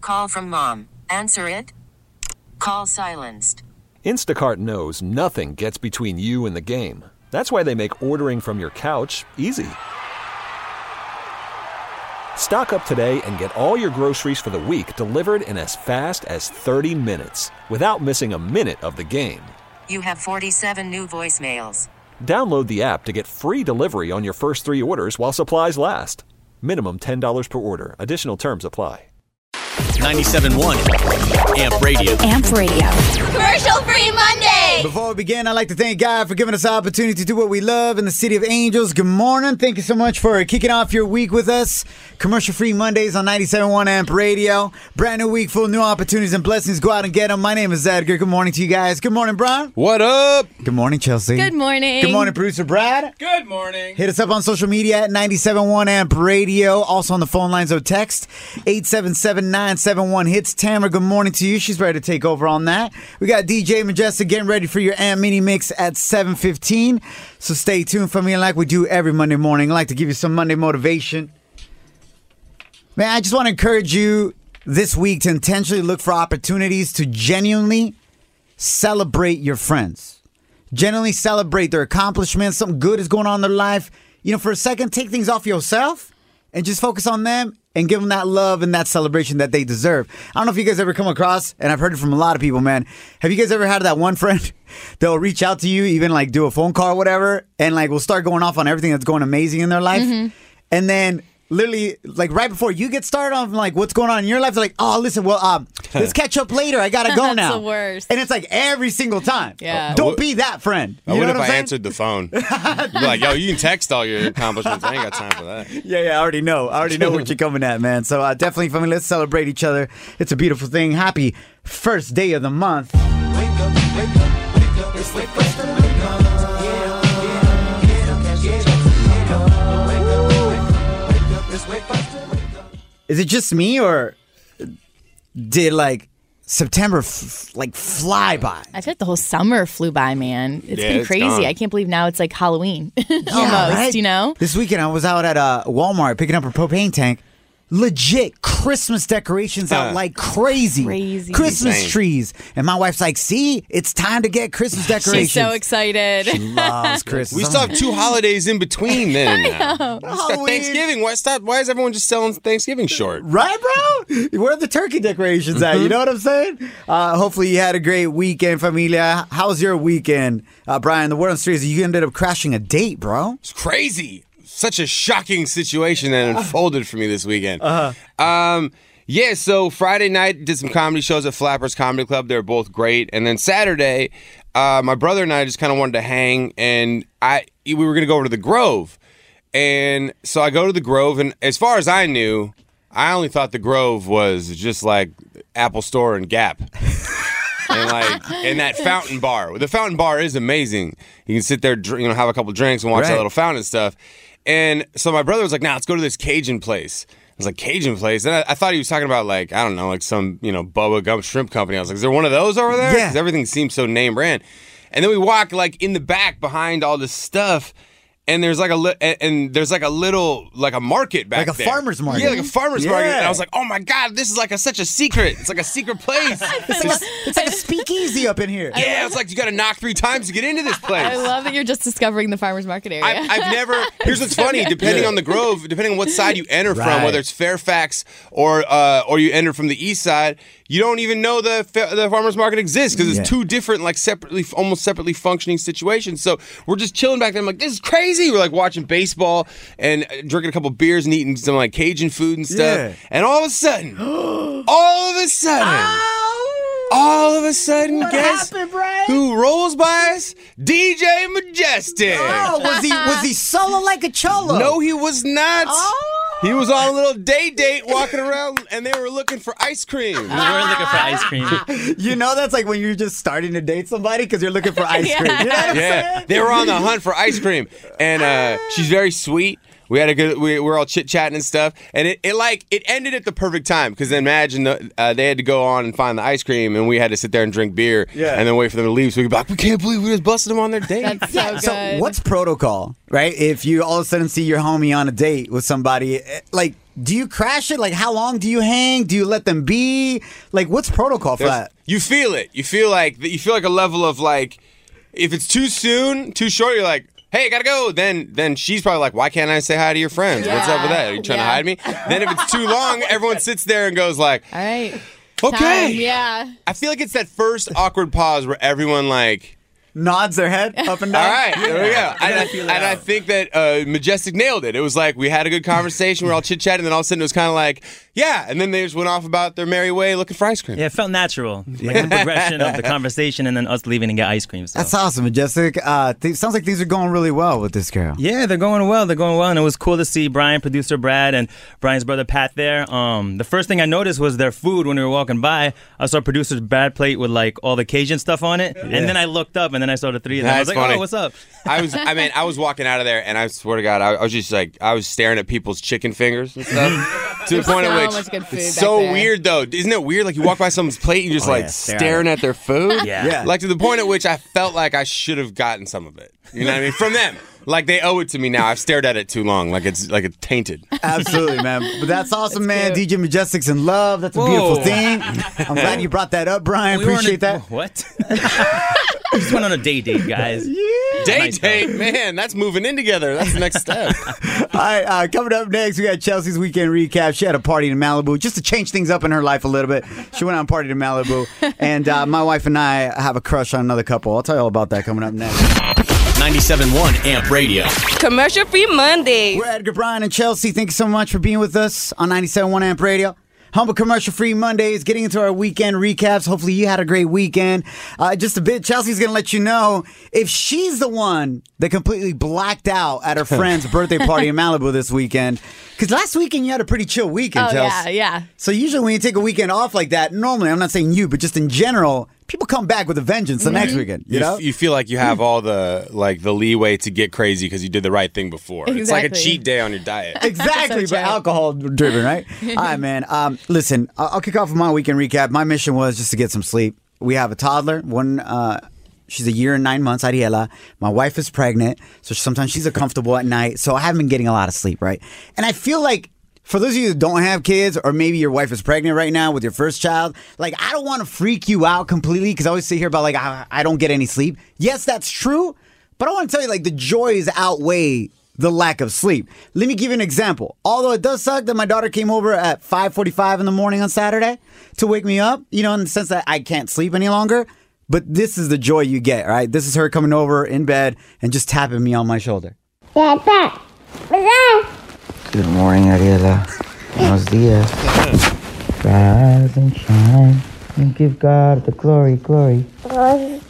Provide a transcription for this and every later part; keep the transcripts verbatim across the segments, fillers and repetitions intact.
call from mom. Answer it. Call silenced. Instacart knows nothing gets between you and the game. That's why they make ordering from your couch easy. Stock up today and get all your groceries for the week delivered in as fast as thirty minutes without missing a minute of the game. You have forty-seven new voicemails. Download the app to get free delivery on your first three orders while supplies last. Minimum ten dollars per order. Additional terms apply. ninety-seven point one Amp Radio. Amp Radio. Commercial Free Monday! Before we begin, I'd like to thank God for giving us the opportunity to do what we love in the City of Angels. Good morning. Thank you so much for kicking off your week with us. Commercial Free Mondays on ninety-seven point one Amp Radio. Brand new week full of new opportunities and blessings. Go out and get them. My name is Edgar. Good morning to you guys. Good morning, Brian. What up? Good morning, Chelsea. Good morning. Good morning, producer Brad. Good morning. Hit us up on social media at ninety-seven point one Amp Radio. Also on the phone lines of text eight seven seven, nine seven one, hits. Tamara, good morning to you. She's ready to take over on that. We got D J Majestic getting ready for your Amp Mini Mix at seven fifteen. So stay tuned for me like we do every Monday morning. I like to give you some Monday motivation. Man, I just want to encourage you this week to intentionally look for opportunities to genuinely celebrate your friends. Genuinely celebrate their accomplishments. Something good is going on in their life. You know, for a second, take things off yourself and just focus on them and give them that love and that celebration that they deserve. I don't know if you guys ever come across, and I've heard it from a lot of people, man. Have you guys ever had that one friend that'll reach out to you, even like do a phone call or whatever, and like will start going off on everything that's going amazing in their life? Mm-hmm. And then literally, like right before you get started on like what's going on in your life, they're like, oh, listen, well, um, let's catch up later. I gotta go That's now. the worst. And it's like every single time. Yeah. Don't be that friend. You I know would what if I'm I saying? answered the phone. You'd be like, yo, you can text all your accomplishments. I ain't got time for that. Yeah, yeah, I already know. I already know what you're coming at, man. So uh, definitely, family, let's celebrate each other. It's a beautiful thing. Happy first day of the month. Wake up, wake up, wake up. It's the first of the month. Is it just me, or did like September f- like fly by? I feel like the whole summer flew by, man. It's Yeah, been it's crazy. gone. I can't believe now it's like Halloween. Almost, right? you know? This weekend I was out at uh, Walmart picking up a propane tank. Legit Christmas decorations out Uh, like crazy. Crazy. Christmas Insane. trees. And my wife's like, see, it's time to get Christmas decorations. She's so excited. She loves Christmas. We I'm still like, have two holidays in between then. and now. We just got Halloween. Thanksgiving. Why stop? Why is everyone just selling Thanksgiving short? Right, bro? Where are the turkey decorations at? You know what I'm saying? Uh, hopefully you had a great weekend, familia. How was your weekend? Uh, Brian, the word on the street is you ended up crashing a date, bro. It's crazy. Such a shocking situation that unfolded for me this weekend. Uh-huh. Um, yeah, so Friday night did some comedy shows at Flappers Comedy Club. They were both great. And then Saturday, uh, my brother and I just kind of wanted to hang, and I we were going to go over to the Grove. And so I go to the Grove, and as far as I knew, I only thought the Grove was just like Apple Store and Gap. And like, and that fountain bar. The fountain bar is amazing. You can sit there, drink, you know, have a couple drinks and watch Right. that little fountain and stuff. And so my brother was like, "Nah, let's go to this Cajun place." I was like, "Cajun place?" And I, I thought he was talking about like, I don't know, like some, you know, Bubba Gump shrimp company. I was like, "Is there one of those over there?" Yeah. 'Cause everything seems so name brand. And then we walk like in the back behind all this stuff. And there's like a li- and and there's like a little like a market back Like a there. farmer's market. Yeah, like a farmer's Yeah. market. And I was like, oh my god, this is like a, such a secret. It's like a secret place. It's like, a, it's like a speakeasy up in here. Yeah, it's like you got to knock three times to get into this place. I love that you're just discovering the farmer's market area. I, I've never. Here's what's funny. Depending on the Grove, depending on what side you enter Right. from, whether it's Fairfax or uh, or you enter from the east side, you don't even know the fa- the farmers market exists because it's Yeah. two different, like separately, almost separately functioning situations. So we're just chilling back there. I'm like, this is crazy. We're like watching baseball and drinking a couple beers and eating some like Cajun food and stuff. Yeah. And all of a sudden, all of a sudden. All of a sudden, What guess happened, Brian? who rolls by us? D J Majestic. Oh, was he was he solo like a cholo? No, he was not. Oh. He was on a little day date walking around, and they were looking for ice cream. We were looking for ice cream. You know that's like when you're just starting to date somebody because you're looking for ice Yeah. cream. You know what I'm Yeah, saying? they were on the hunt for ice cream, and uh, she's very sweet. We had a good. We were all chit chatting and stuff, and it, it like it ended at the perfect time because imagine the, uh, they had to go on and find the ice cream, and we had to sit there and drink beer, Yeah. and then wait for them to leave. So we could be like, we can't believe we just busted them on their date. That's so good. So what's protocol, right? If you all of a sudden see your homie on a date with somebody, eh, like, do you crash it? Like, how long do you hang? Do you let them be? Like, what's protocol for There's- that? You feel it. You feel like you feel like a level of like, if it's too soon, too short, you're like, hey, I gotta go. Then then she's probably like, why can't I say hi to your friends? Yeah. What's up with that? Are you trying Yeah. to hide me? Then if it's too long, everyone sits there and goes like, All right. okay. Time, yeah. I feel like it's that first awkward pause where everyone like, Nods their head up and down. all right, there we go. And, I, feel it and I out. think that uh, Majestic nailed it. It was like we had a good conversation, we were all chit chatting, and then all of a sudden it was kind of like, yeah, and then they just went off about their merry way looking for ice cream. Yeah, it felt natural. Like the progression of the conversation and then us leaving and get ice cream. So. That's awesome, Majestic. Uh, th- sounds like things are going really well with this girl. Yeah, they're going well. They're going well, and it was cool to see Brian, producer Brad, and Brian's brother Pat there. Um, the first thing I noticed was their food when we were walking by. I saw producer's Brad plate with like all the Cajun stuff on it, and then I looked up, and then I saw the three of them. I was That's like, funny. "Oh, what's up?" I was, I mean, I was walking out of there, and I swear to God, I, I was just like, I was staring at people's chicken fingers and stuff. to the point so at which much good food it's back so there. weird, though. Isn't it weird? Like you walk by someone's plate, and you're just Oh, like yeah, stare at staring it. at their food. Yeah. Yeah. Like to the point at which I felt like I should have gotten some of it. You know what I mean? From them. Like they owe it to me now. I've stared at it too long. Like it's like it's tainted. Absolutely, man. But that's awesome, That's man. cute. D J Majestic's in love. That's a Whoa. beautiful thing. I'm glad you brought that up, Brian. We weren't Appreciate a- that. What? We just went on a date date, guys. Date Nice, date, man. That's moving in together. That's the next step. All right, uh, coming up next, we got Chelsea's weekend recap. She had a party in Malibu just to change things up in her life a little bit. She went on a party to Malibu. And uh, my wife and I have a crush on another couple. I'll tell you all about that coming up next. ninety-seven point one Amp Radio. Commercial free Monday. We're Edgar, Brian, and Chelsea. Thank you so much for being with us on ninety-seven point one Amp Radio. Humble Commercial Free Mondays, getting into our weekend recaps. Hopefully you had a great weekend. Uh, just a bit, Chelsea's going to let you know if she's the one that completely blacked out at her friend's birthday party in Malibu this weekend. Because last weekend you had a pretty chill weekend, Oh, Chelsea. yeah, yeah. So usually when you take a weekend off like that, normally, I'm not saying you, but just in general, people come back with a vengeance the next weekend. You You, know? f- you feel like you have all the like the leeway to get crazy because you did the right thing before. It's like a Exactly. cheat day on your diet. Exactly, So but true. alcohol driven, right? All right, man. Um, listen, I'll, I'll kick off with my weekend recap. My mission was just to get some sleep. We have a toddler. One, uh, she's a year and nine months, Ariela. My wife is pregnant, so sometimes she's uncomfortable at night. So I haven't been getting a lot of sleep, right? And I feel like for those of you that don't have kids, or maybe your wife is pregnant right now with your first child, like I don't want to freak you out completely because I always sit here about like I, I don't get any sleep. Yes, that's true, but I want to tell you like the joys outweigh the lack of sleep. Let me give you an example. Although it does suck that my daughter came over at five forty-five in the morning on Saturday to wake me up, you know, in the sense that I can't sleep any longer. But this is the joy you get, right? This is her coming over in bed and just tapping me on my shoulder. Good morning, Ariela. Buenos dias. Rise and shine and give God the glory, glory. I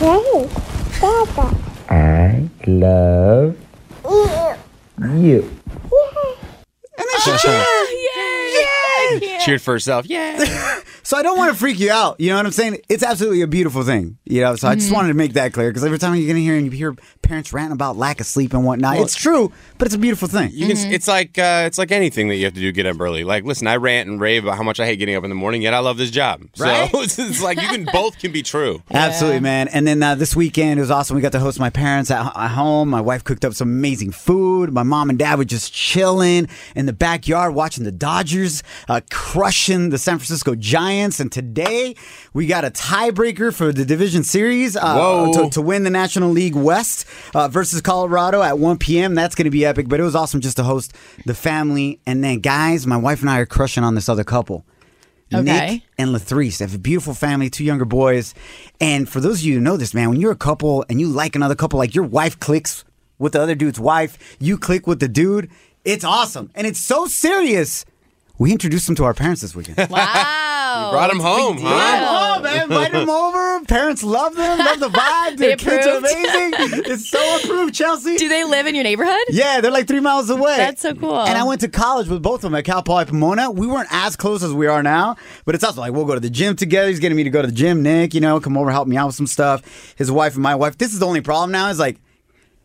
love you. And then she cheered. Cheered for herself. Yeah. So I don't want to freak you out. You know what I'm saying? It's absolutely a beautiful thing. You know, so I just wanted to make that clear because every time you get in here and you hear parents ranting about lack of sleep and whatnot, it's true, but it's a beautiful thing. You can. It's like uh, it's like anything that you have to do to get up early. Like, listen, I rant and rave about how much I hate getting up in the morning, yet I love this job. Right? So it's, it's like you can both can be true. Absolutely, man. And then uh, this weekend, it was awesome. We got to host my parents at, at home. My wife cooked up some amazing food. My mom and dad were just chilling in the backyard watching the Dodgers uh, crushing the San Francisco Giants. And today, we got a tiebreaker for the division series uh, Whoa. to, to win the National League West uh, versus Colorado at one p.m. That's going to be epic. But it was awesome just to host the family. And then, guys, my wife and I are crushing on this other couple. Okay. Nick and Latrice. They have a beautiful family, two younger boys. And for those of you who know this, man, when you're a couple and you like another couple, like your wife clicks with the other dude's wife, you click with the dude, it's awesome. And it's so serious. We introduced them to our parents this weekend. Wow. Brought him home, huh? Oh, man, invite them over. Parents love them, love the vibe. They Their kids are approved. amazing. It's so approved, Chelsea. Do they live in your neighborhood? Yeah, they're like three miles away. That's so cool. And I went to college with both of them at Cal Poly Pomona. We weren't as close as we are now, but it's also like we'll go to the gym together. He's getting me to go to the gym. Nick, you know, come over, help me out with some stuff. His wife and my wife. This is the only problem now is like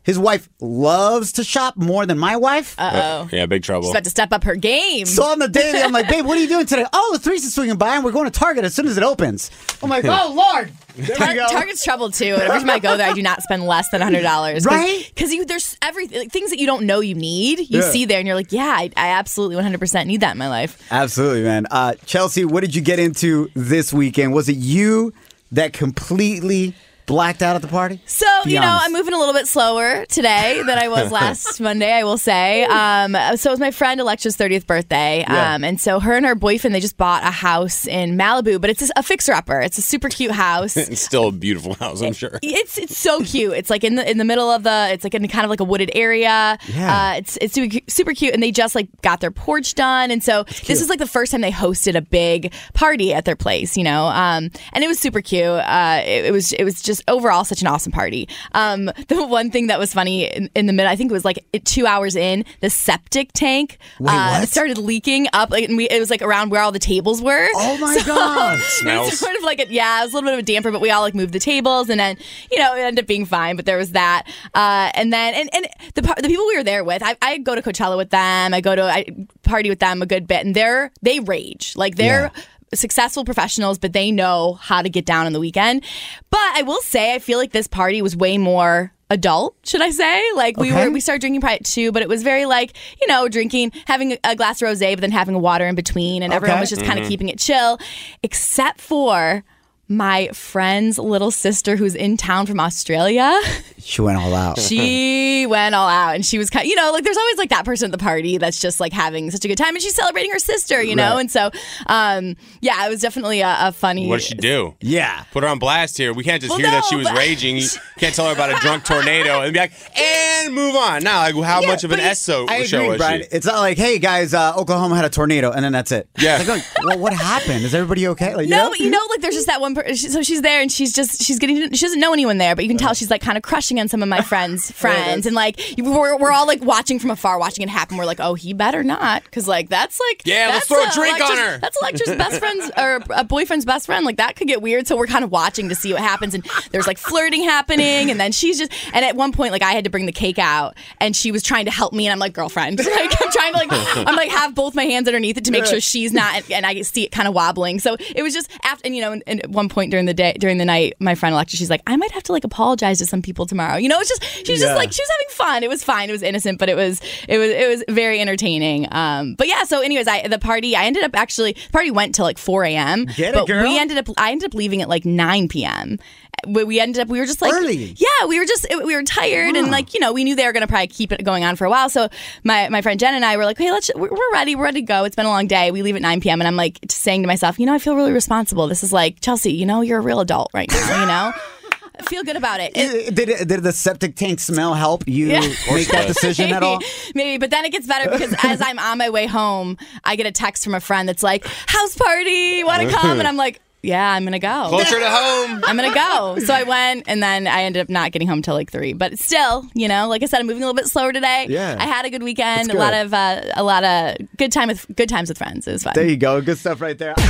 his wife loves to shop more than my wife. Uh-oh. Yeah, big trouble. She's about to step up her game. So on the daily, I'm like, babe, what are you doing today? Oh, the threes is swinging by, and we're going to Target as soon as it opens. I'm like, oh, Lord. There Tar- we go. Target's trouble too. Every time I go there, I do not spend less than one hundred dollars. Right? Because you there's everything, like, things that you don't know you need, you Yeah. see there, and you're like, yeah, I, I absolutely one hundred percent need that in my life. Absolutely, man. Uh, Chelsea, what did you get into this weekend? Was it you that completely blacked out at the party? So, Be you know, honest. I'm moving a little bit slower today than I was last Monday, I will say. Um, so it was my friend Alexa's thirtieth birthday. Yeah. Um, and so her and her boyfriend, they just bought a house in Malibu, but it's a fixer-upper. It's a super cute house. It's still a beautiful house, I'm sure. It's it's so cute. It's like in the in the middle of the. It's like in kind of like a wooded area. Yeah. Uh, it's it's super, super cute, and they just like got their porch done, and so this is like the first time they hosted a big party at their place. You know, um, and it was super cute. Uh, it, it was it was just overall such an awesome party. Um, the one thing that was funny in, in the middle, I think it was like two hours in, the septic tank Wait, uh, what? started leaking up. Like, and we, it was like around where all the tables were. Oh, my So- God. It was Smells. sort of like a, yeah, it was a little bit of a damper, but we all like moved the tables, and then you know it ended up being fine. But there was that, uh, and then and, and the par- the people we were there with, I, I go to Coachella with them, I go to I party with them a good bit, and they're they rage like they're. Yeah. Successful professionals, but they know how to get down on the weekend. But I will say, I feel like this party was way more adult, should I say? Like we Okay. were, we started drinking probably at two, but it was very like, you know, drinking, having a glass of rosé, but then having a water in between, and everyone Okay. was just kind of keeping it chill, except for my friend's little sister who's in town from Australia. She went all out. She went all out, and she was kind, you know, like there's always like that person at the party that's just like having such a good time, and she's celebrating her sister, you know, Right. and so, um, yeah, it was definitely a, a funny. What did she do? Yeah. Put her on blast here. We can't just Well, hear that no, she was but- raging. You can't tell her about a drunk tornado and be like, and move on. Now, like, how much of an But S O I show agree, was Brian. she? It's not like, hey guys, uh, Oklahoma had a tornado, and then that's it. Yeah. It's like, oh, well, what happened? Is everybody okay? Like, you No, know? but you know, like there's just that one person. So she's there, and she's just she's getting. She doesn't know anyone there, but you can tell she's like kind of crushing on some of my friends' friends, and like we're we're all like watching from afar, watching it happen. We're like, oh, he better not, because like that's like Yeah, let's that's, throw a uh, drink on Electra's- her. That's Electra's best friend's or a boyfriend's best friend. Like that could get weird. So we're kind of watching to see what happens, and there's like flirting happening, and then she's just. And at one point, like I had to bring the cake out, and she was trying to help me, and I'm like, girlfriend, like I'm trying to like I'm like have both my hands underneath it to make sure she's not, and, and I see it kind of wobbling. So it was just after, and you know, and, and at one point during the day, during the night, my friend Electra, she's like, I might have to like apologize to some people tomorrow. You know, it's just she's Yeah. just like she was having fun. It was fine. It was innocent, but it was it was it was very entertaining. Um, but yeah. So, anyways, I the party I ended up actually the party went till like four a.m. Get it, but girl. we ended up I ended up leaving at like nine p.m. We we ended up we were just like Early. yeah we were just we were tired and like you know we knew they were gonna probably keep it going on for a while. So my my friend Jen and I were like, hey, let's we're we're ready we're ready to go. It's been a long day. We leave at nine p.m. and I'm like just saying to myself, you know, I feel really responsible. This is like Chelsea, you know, you're a real adult right now. You know. I feel good about it. It- Did, it, did the septic tank smell help you Yeah. make that decision at all? Maybe, but then it gets better because as I'm on my way home, I get a text from a friend that's like, house party, want to come? And I'm like, yeah, I'm going to go. Closer to home. I'm going to go. So I went, and then I ended up not getting home till like three. But still, you know, like I said, I'm moving a little bit slower today. Yeah. I had a good weekend, That's a lot good. of uh, a lot of good time with good times with friends. It was fun. There you go. Good stuff right there.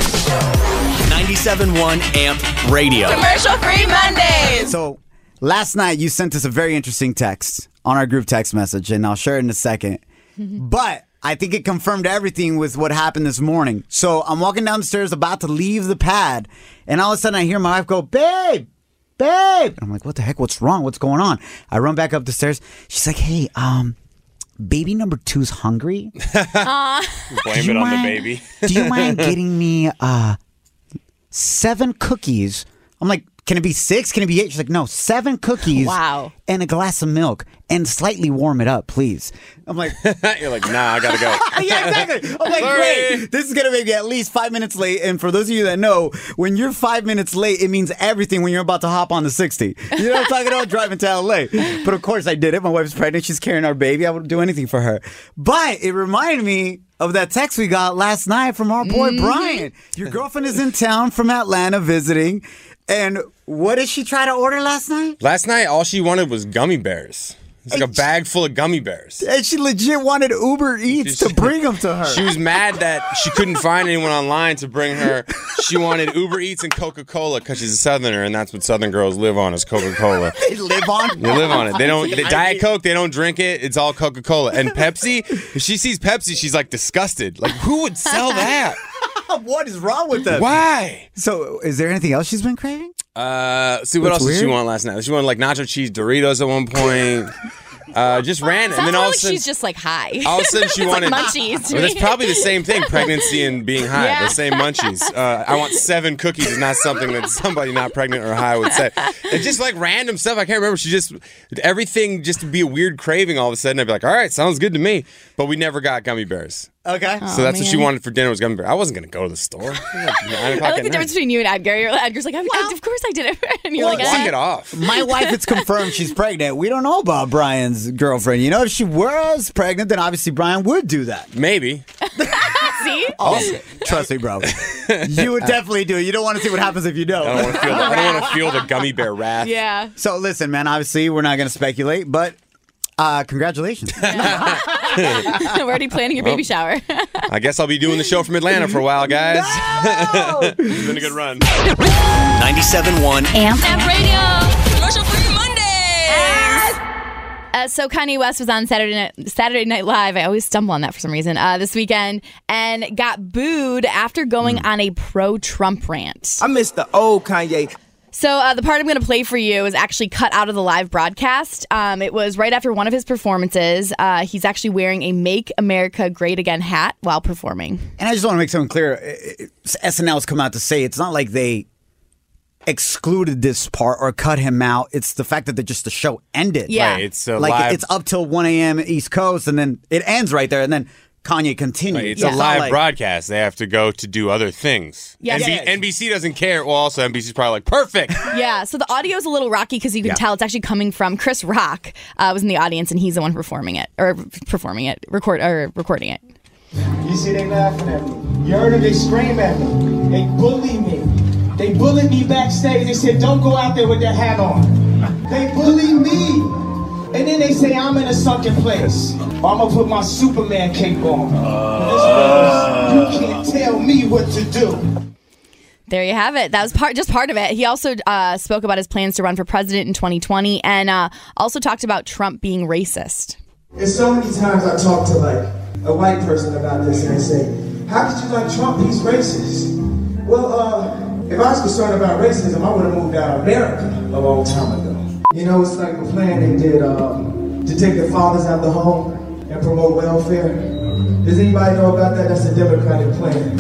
ninety-seven point one Amp Radio. Commercial free Mondays. So last night you sent us a very interesting text on our group text message, and I'll share it in a second. But I think it confirmed everything with what happened this morning. So I'm walking down the stairs about to leave the pad, and all of a sudden I hear my wife go, babe, babe. And I'm like, what the heck? What's wrong? What's going on? I run back up the stairs. She's like, hey, um, baby number two's hungry. Blame Do it you on the mind- baby. Do you mind getting me uh, seven cookies? I'm like, can it be six? Can it be eight? She's like, no, seven cookies. Wow. And a glass of milk, and slightly warm it up, please. I'm like, You're like, nah, I gotta go. yeah, exactly. I'm like, Sorry. great. This is gonna make me at least five minutes late. And for those of you that know, when you're five minutes late, it means everything when you're about to hop on the sixty. You know what I'm talking about? Driving to L A. But of course I did it. My wife's pregnant. She's carrying our baby. I would do anything for her. But it reminded me of that text we got last night from our boy Mm-hmm. Brian. Your girlfriend is in town from Atlanta visiting. And what did she try to order last night? Last night, all she wanted was gummy bears. It's like a bag full of gummy bears. And she legit wanted Uber Eats to bring them to her. She was mad that she couldn't find anyone online to bring her. She wanted Uber Eats and Coca-Cola because she's a Southerner, and that's what Southern girls live on is Coca-Cola. They live on? They live on it. They don't. They, Diet Coke, they don't drink it. It's all Coca-Cola. And Pepsi, if she sees Pepsi, she's like disgusted. Like, who would sell that? What is wrong with them? Why? So, is there anything else she's been craving? Uh, see, what That's else did she weird. want last night? She wanted like nacho cheese Doritos at one point. Uh, just random. Sounds And then more all like of a sudden, she's just like high. all of a sudden she It's wanted like munchies. to Well, that's me. probably the same thing, pregnancy and being high. Yeah. The same munchies. Uh, I want seven cookies is not something that somebody not pregnant or high would say. It's just like random stuff. I can't remember. She just, everything just to be a weird craving all of a sudden. I'd be like, all right, sounds good to me. But we never got gummy bears. Okay. So that's what she man. wanted for dinner was gummy bears. I wasn't going to go to the store. It was like nine I o'clock like at the night. difference between you and Edgar. You're, Edgar's like, I, of course I did it. And you're Well, like, Walk eh. it off. My wife, it's confirmed she's pregnant. We don't know about Brian's girlfriend. You know, if she was pregnant, then obviously Brian would do that. Maybe. See? Oh, trust me, bro. You would definitely do it. You don't want to see what happens if you I don't don't. want to feel the, I don't want to feel the gummy bear wrath. Yeah. So listen, man, obviously we're not going to speculate, but uh, congratulations. We're already planning your baby shower. I guess I'll be doing the show from Atlanta for a while, guys. It's been a good run. ninety-seven point one Amp. Amp Radio. Commercial free Mondays. Uh, so Kanye West was on Saturday Night, Saturday Night Live. I always stumble on that for some reason. Uh, this weekend and got booed after going on a pro-Trump rant. I miss the old Kanye. So uh, the part I'm going to play for you is actually cut out of the live broadcast. Um, it was right after one of his performances. Uh, he's actually wearing a "Make America Great Again" hat while performing. And I just want to make something clear. S N L's come out to say it's not like they excluded this part or cut him out. It's the fact that the, just the show ended. Yeah. Right, it's a like live, it's up till one a.m. East Coast, and then it ends right there, and then Kanye continues. Right, it's Yeah. a live like- broadcast. They have to go to do other things. Yes. N B- Yes. N B C doesn't care. Well, also N B C's probably like, perfect. Yeah, so the audio is a little rocky because you can Yeah. tell it's actually coming from Chris Rock. Uh, was in the audience, and he's the one performing it or performing it, record or recording it. You see, they laughing at me. You heard them, they scream at me. They bully me. They bullied me backstage. They said, don't go out there with that hat on. They bully me. And then they say I'm in a sunken place. I'm gonna put my Superman cape on. This means you can't tell me what to do. There you have it. That was part, just part of it. He also uh, spoke about his plans to run for president in twenty twenty, and uh, also talked about Trump being racist. And so many times I talk to like a white person about this and they say, how could you like Trump? He's racist. Well, uh, if I was concerned about racism, I would have moved out of America a long time ago. You know, it's like the plan they did um, to take the fathers out of the home and promote welfare. Does anybody know about that? That's a Democratic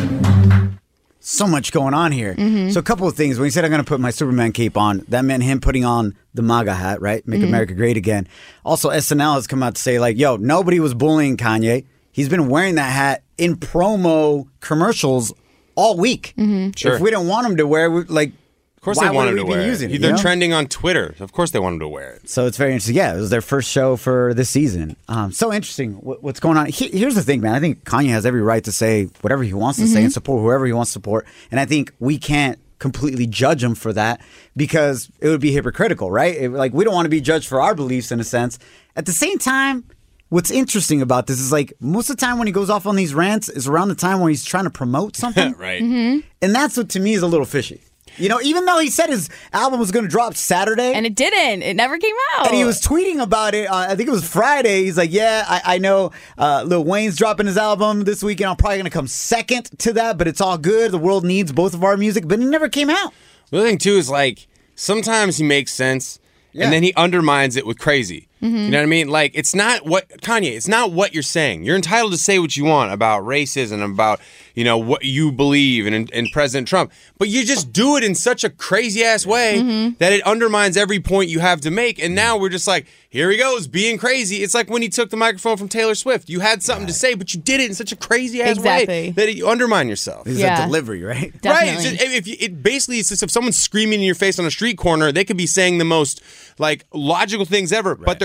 plan. So much going on here. So a couple of things. When he said I'm going to put my Superman cape on, that meant him putting on the MAGA hat, right? Make America Great Again. Also, S N L has come out to say, like, yo, nobody was bullying Kanye. He's been wearing that hat in promo commercials all week. Sure. If we didn't want him to wear, we- like, Of course why they want would him we to be wear using it. it? They're you know? trending on Twitter. Of course they want him to wear it. So it's very interesting. Yeah, it was their first show for this season. Um, so interesting what, what's going on. He, here's the thing, man. I think Kanye has every right to say whatever he wants to say and support whoever he wants to support. And I think we can't completely judge him for that because it would be hypocritical, right? It- like, we don't want to be judged for our beliefs in a sense. At the same time, what's interesting about this is like most of the time when he goes off on these rants is around the time when he's trying to promote something. Right. And that's what to me is a little fishy. You know, even though he said his album was going to drop Saturday. And it didn't. It never came out. And he was tweeting about it. Uh, I think it was Friday. He's like, yeah, I, I know uh, Lil Wayne's dropping his album this weekend. I'm probably going to come second to that, but it's all good. The world needs both of our music. But it never came out. The other thing, too, is like sometimes he makes sense Yeah. and then he undermines it with crazy. You know what I mean? Like, it's not what, Kanye, it's not what you're saying. You're entitled to say what you want about racism, about, you know, what you believe in, in President Trump. But you just do it in such a crazy ass way that it undermines every point you have to make. And now we're just like, here he goes, being crazy. It's like when he took the microphone from Taylor Swift. You had something to say, but you did it in such a crazy ass Exactly. way that you undermine yourself. It's Yeah. a delivery, right? Definitely. Right. It's just, if you, it basically, it's just if someone's screaming in your face on a street corner, they could be saying the most like logical things ever, but they're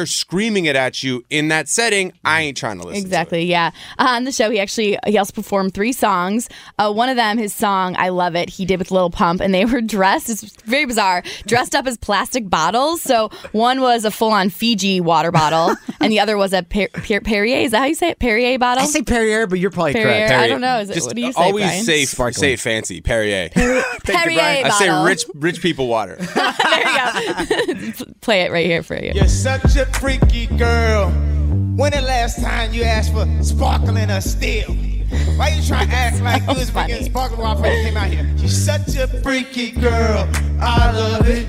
there screaming it at you in that setting, I ain't trying to listen Exactly, to it. yeah. Uh, on the show, he actually he also performed three songs. Uh, one of them, his song "I Love It," he did with Lil Pump, and they were dressed. It's very bizarre. Dressed up as plastic bottles. So one was a full-on Fiji water bottle, and the other was a per- per- Perrier. Is that how you say it? Perrier bottle. I say Perrier, but you're probably Perrier. correct. I don't know. Is it, Just what do you say, always Brian? say Sparkling. say it fancy. Perrier. Perrier I say bottle. rich rich people water. There you go. Play it right here for you. You're such a freaky girl. When the last time you asked for sparkling or still? Why you trying to act like you was funny. freaking sparkling water before you came out here? You're such a freaky girl. I love it.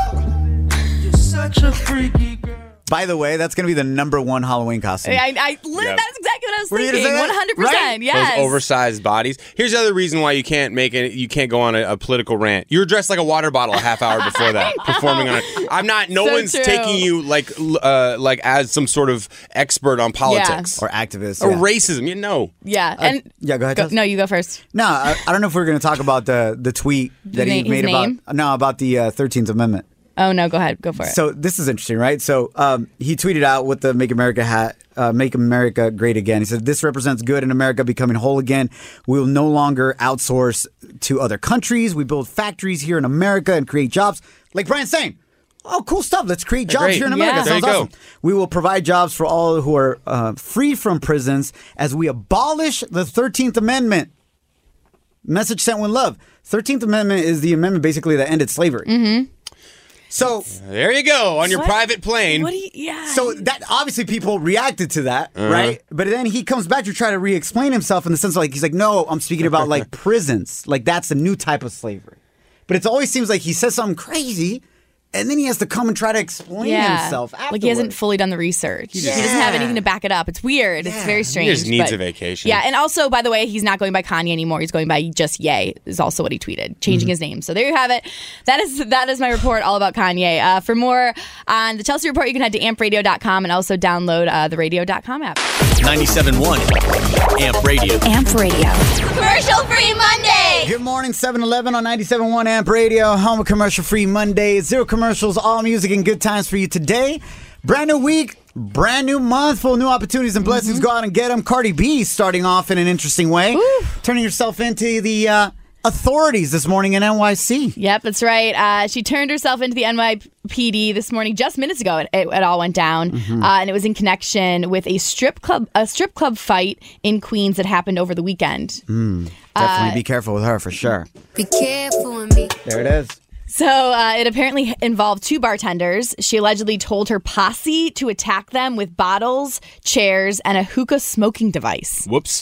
You're such a freaky girl. By the way, that's going to be the number one Halloween costume. I, I, Yep. That's exactly what I was Were you gonna thinking. say that? one hundred percent. Right? Yes. Those oversized bodies. Here's the other reason why you can't make it. You can't go on a, a political rant. You're dressed like a water bottle a half hour before that, performing on it. I'm not. No So one's true. taking you like uh, like as some sort of expert on politics Or activists. or yeah. racism. You know. Yeah. And yeah, go ahead, Tess. No, you go first. No, I, I don't know if we're going to talk about the the tweet that His he name- made his about name? no about the uh, thirteenth Amendment. Oh no, go ahead. Go for it. So this is interesting, right? So um, he tweeted out with the "Make America hat, uh, Make America Great Again." He said, "This represents good in America becoming whole again. We will no longer outsource to other countries. We build factories here in America and create jobs." Like Brian's saying, oh, cool stuff. Let's create jobs great. here in Yeah. America. There Sounds you go. awesome. We will provide jobs for all who are uh, free from prisons as we abolish the thirteenth Amendment. Message sent with love. thirteenth Amendment is the amendment basically that ended slavery. Mm-hmm. So, There you go on your What? private plane. What do you? Yeah. so that obviously people reacted to that, right? But then he comes back to try to re-explain himself in the sense of like he's like, no, I'm speaking about like prisons, like that's a new type of slavery. But it always seems like he says something crazy, and then he has to come and try to explain yeah. himself. Afterwards. Like he hasn't fully done the research. He doesn't have anything to back it up. It's weird. It's very strange. just needs but- a vacation. Yeah, and also, by the way, he's not going by Kanye anymore. He's going by just Ye. Is also what he tweeted, changing Mm-hmm. his name. So there you have it. That is that is my report all about Kanye. Uh, for more on the Chelsea Report, you can head to amp radio dot com and also download uh, the radio dot com app. ninety-seven point one Amp Radio. Amp Radio. Commercial free Monday. Good morning, seven eleven on ninety-seven point one Amp Radio, home of commercial-free Mondays. Zero commercials, all music and good times for you today. Brand new week, brand new month, full of new opportunities and blessings. Go out and get them. Cardi B starting off in an interesting way, turning herself into the uh, authorities this morning in N Y C. Yep, that's right. Uh, she turned herself into the N Y P D this morning, just minutes ago. It, it, it all went down, Mm-hmm. uh, and it was in connection with a strip club, a strip club fight in Queens that happened over the weekend. Definitely Uh, be careful with her for sure. Be careful with me. There it is. So uh, it apparently involved two bartenders. She allegedly told her posse to attack them with bottles, chairs, and a hookah smoking device. Whoops.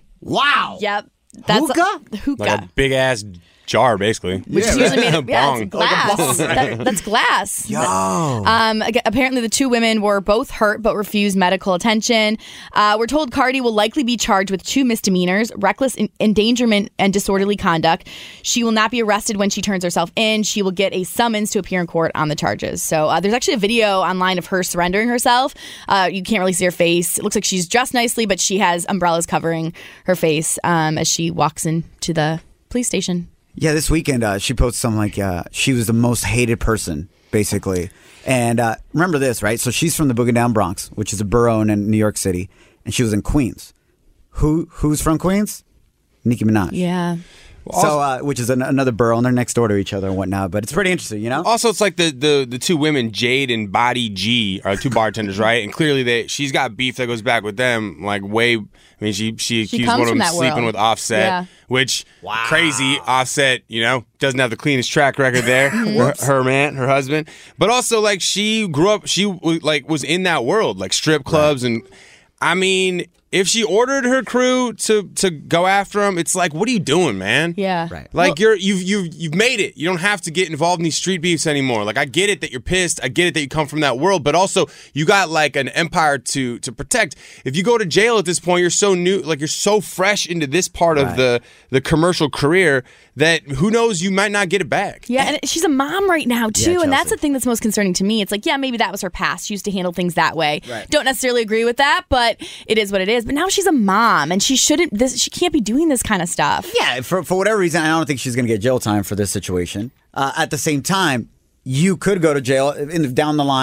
Wow. Yep. That's Hookah? hookah. Like a big ass jar, basically. Which is usually made of yeah, Bong. it's glass. That- that's glass. Yo. Um, ag- apparently, the two women were both hurt but refused medical attention. Uh, we're told Cardi will likely be charged with two misdemeanors: reckless en- endangerment and disorderly conduct. She will not be arrested when she turns herself in. She will get a summons to appear in court on the charges. So uh, there's actually a video online of her surrendering herself. Uh, you can't really see her face. It looks like she's dressed nicely, but she has umbrellas covering her face um, as she walks into the police station. Yeah, this weekend uh, she posted something like uh, she was the most hated person, basically. And uh, remember this, right? So she's from the Boogie Down Bronx, which is a borough in New York City, and she was in Queens. Who Who's from Queens? Nicki Minaj. Yeah. So, uh, which is an, another borough, and they're next door to each other and whatnot. But it's pretty interesting, you know. Also, it's like the, the the two women, Jade and Body G, are two bartenders, right? And clearly, they she's got beef that goes back with them, like way. I mean, she she She accused comes one of from them that sleeping world. with Offset, Yeah. which crazy Offset, you know, doesn't have the cleanest track record there. her, her man, her husband, but also like she grew up, she w- like was in that world, like strip clubs, and I mean. If she ordered her crew to to go after him, it's like, what are you doing, man? Yeah. Right. Like you're you've you've you've made it. You don't have to get involved in these street beefs anymore. Like I get it that you're pissed. I get it that you come from that world, but also you got like an empire to to protect. If you go to jail at this point, you're so new, like you're so fresh into this part of Right. the the commercial career that who knows, you might not get it back. Yeah, and she's a mom right now, too. Yeah, and that's Chelsea. the thing that's most concerning to me. It's like, yeah, maybe that was her past. She used to handle things that way. Right. Don't necessarily agree with that, but it is what it is. But now she's a mom, and she shouldn't, this, she can't be doing this kind of stuff. Yeah, for for whatever reason, I don't think she's going to get jail time for this situation. Uh, at the same time, you could go to jail in, down the line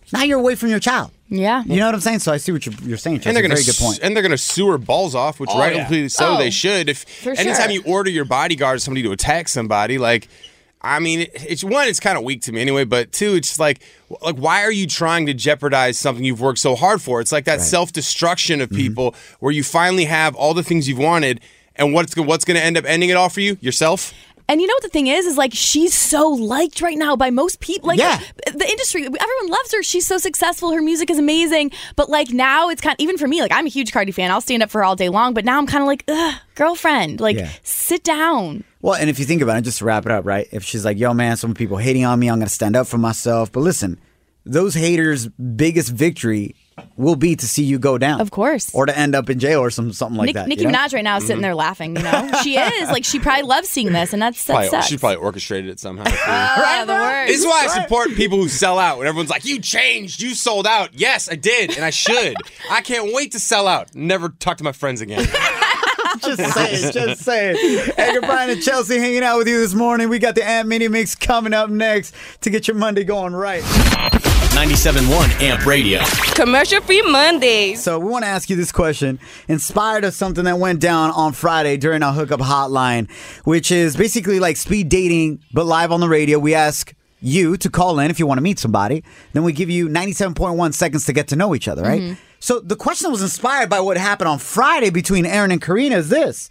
now you're away from your child. Yeah. You know what I'm saying? So I see what you're, you're saying, Chelsea. And they're gonna Very good point. s- and they're gonna sue her balls off, which Oh, rightfully yeah. so Oh, they should. If for anytime sure. you order your bodyguard or somebody to attack somebody, like, I mean, it, it's one, it's kind of weak to me anyway. But two, it's just like, like, why are you trying to jeopardize something you've worked so hard for? It's like that self destruction of people, where you finally have all the things you've wanted, and what's go- what's going to end up ending it all for you? Yourself. And you know what the thing is, is like she's so liked right now by most people. Like Yeah. the industry, everyone loves her. She's so successful. Her music is amazing. But like now it's kind of, even for me, like I'm a huge Cardi fan. I'll stand up for her all day long. But now I'm kind of like, ugh, girlfriend, like Yeah. sit down. Well, and if you think about it, just to wrap it up, right? If she's like, yo, man, some people hating on me, I'm going to stand up for myself. But listen, those haters' biggest victory will be to see you go down. Of course. Or to end up in jail or some something like Nick, that. Nicki you know? Minaj right now is sitting there laughing, you know? She is. Like she probably loves seeing this, and that's, Probably, that's she probably orchestrated it somehow. Ah, the worst. This is why I support people who sell out. When everyone's like, you changed, you sold out. Yes, I did, and I should. I can't wait to sell out. Never talk to my friends again. Just say it, just say it. Edgar Brian and Chelsea hanging out with you this morning. We got the Amp Mini Mix coming up next to get your Monday going right. ninety-seven point one Amp Radio. Commercial free Mondays. So we want to ask you this question, inspired of something that went down on Friday during our hookup hotline, which is basically like speed dating, but live on the radio. We ask you to call in if you want to meet somebody. Then we give you ninety-seven point one seconds to get to know each other, right? Mm-hmm. So the question that was inspired by what happened on Friday between Aaron and Karina is this.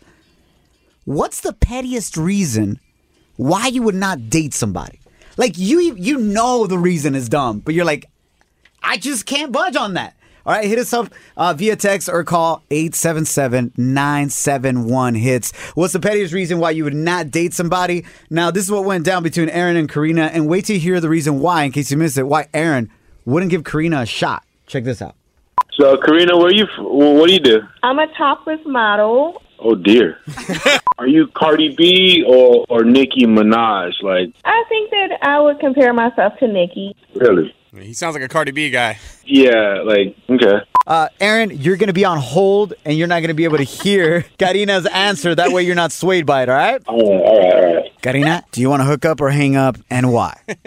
What's the pettiest reason why you would not date somebody? Like, you you know the reason is dumb, but you're like, I just can't budge on that. All right, hit us up uh, via text or call eight seven seven, nine seven one, HITS. What's the pettiest reason why you would not date somebody? Now, this is what went down between Aaron and Karina, and wait till you hear the reason why, in case you missed it, why Aaron wouldn't give Karina a shot. Check this out. So, Karina, where you? f- What do you do? I'm a topless model. Oh dear. Are you Cardi B or or Nicki Minaj? Like, I think that I would compare myself to Nicki. really? He sounds like a Cardi B guy. Yeah. Like, okay. Uh, Aaron, you're going to be on hold, and you're not going to be able to hear Karina's answer. That way you're not swayed by it, all right? All right. All right. All right. Karina, do you want to hook up or hang up, and why? Um,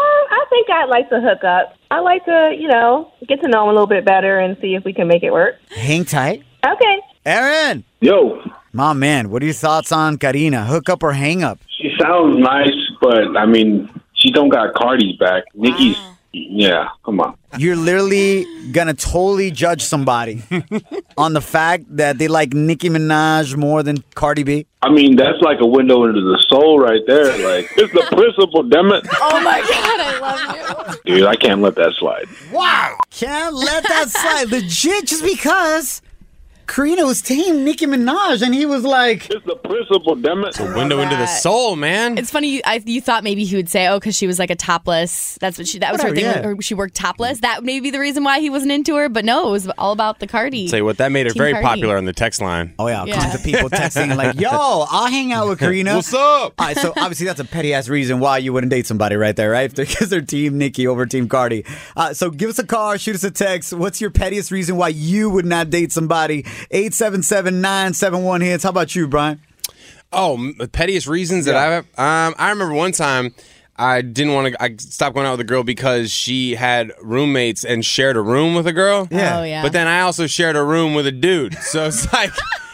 I think I'd like to hook up. I like to, you know, get to know him a little bit better and see if we can make it work. Hang tight. Okay. Aaron! Yo, My man, what are your thoughts on Karina? Hook up or hang up? she sounds nice, but I mean, she don't got Cardi's back. Nicki's. Yeah. Come on. You're literally going to totally judge somebody on the fact that they like Nicki Minaj more than Cardi B? I mean, that's like a window into the soul right there. Like, it's the principle, damn it. Oh my God, I love you. Dude, I can't let that slide. Wow! Can't let that slide. Legit, just because Karina was team Nicki Minaj, and he was like, It's the principle, damn it. Window into the soul, man. It's funny. You, I, you thought maybe he would say, "Oh, because she was like a topless." That's what she. That was her Whatever, thing. yeah. Or she worked topless. That may be the reason why he wasn't into her. But no, it was all about the Cardi. Tell you what, that made her Team very Cardi. popular on the text line. oh yeah, Yeah. tons of people texting like, yo, I'll hang out with Karina. What's up? All right, so obviously that's a petty-ass reason why you wouldn't date somebody right there, right? Because they're Team Nicki over Team Cardi. Uh, so give us a call, shoot us a text. What's your pettiest reason why you would not date somebody? eight seven seven, nine seven one, HITS. How about you, Brian? Oh, m- the pettiest reasons that Yeah. I um I remember one time I didn't want to. I stopped going out with a girl because she had roommates and shared a room with a girl. Yeah. Oh yeah. But then I also shared a room with a dude. So it's like,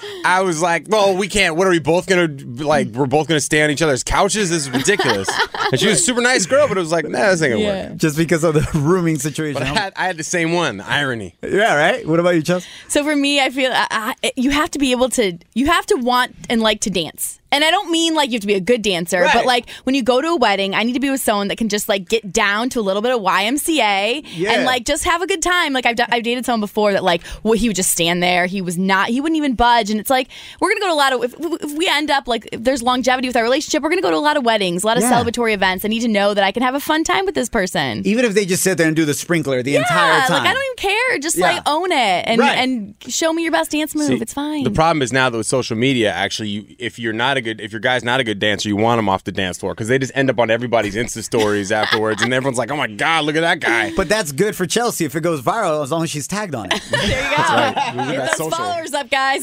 I was like, well, we can't. What are we both going to, like, we're both going to stay on each other's couches? This is ridiculous. And she was a super nice girl, but it was like, nah, this ain't going to Yeah. work. Just because of the rooming situation. But I had, I had the same one, the irony. Yeah, right? What about you, Chelsea? So for me, I feel uh, uh, you have to be able to, you have to want and like to dance. And I don't mean like you have to be a good dancer, Right. but like when you go to a wedding, I need to be with someone that can just like get down to a little bit of Y M C A Yeah. and like just have a good time. Like I've, d- I've dated someone before that like well, he would just stand there. He was not, he wouldn't even budge. And it's like, we're going to go to a lot of, if, if we end up like, if there's longevity with our relationship, we're going to go to a lot of weddings, a lot of Yeah. celebratory events. I need to know that I can have a fun time with this person. Even if they just sit there and do the sprinkler the entire Yeah, time. like I don't even care. Just Yeah. like own it and Right. and show me your best dance move. See, it's fine. The problem is now that with social media, actually, you, if you're not a good, if your guy's not a good dancer, you want him off the dance floor because they just end up on everybody's Insta stories afterwards, and everyone's like, "Oh my God, look at that guy!" But that's good for Chelsea if it goes viral as long as she's tagged on it. there you go. right. Look at Get that those social. followers up, guys.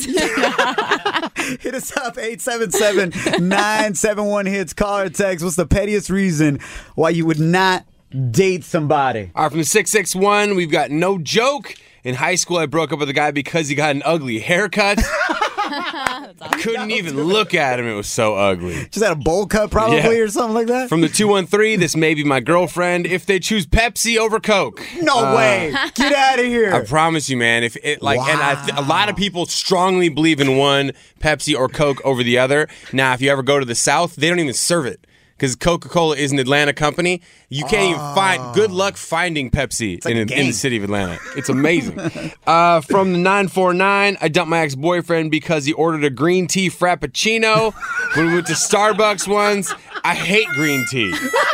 Hit us up, eight seven seven, nine seven one, HITS. Call or text. What's the pettiest reason why you would not date somebody? All right, from the six six one, we've got no joke. In high school, I broke up with a guy because he got an ugly haircut. Couldn't even look at him. It was so ugly. Just had a bowl cut probably Yeah. or something like that? From the two one three, this may be my girlfriend if they choose Pepsi over Coke. No Uh, way. Get out of here. I promise you, man. If it like, and I th- a lot of people strongly believe in one Pepsi or Coke over the other. Now, if you ever go to the South, they don't even serve it because Coca-Cola is an Atlanta company. You can't even find. Good luck finding Pepsi like in, a in gang. the city of Atlanta. It's amazing. uh, from the nine four nine, I dumped my ex-boyfriend because he ordered a green tea frappuccino when we went to Starbucks once. I hate green tea.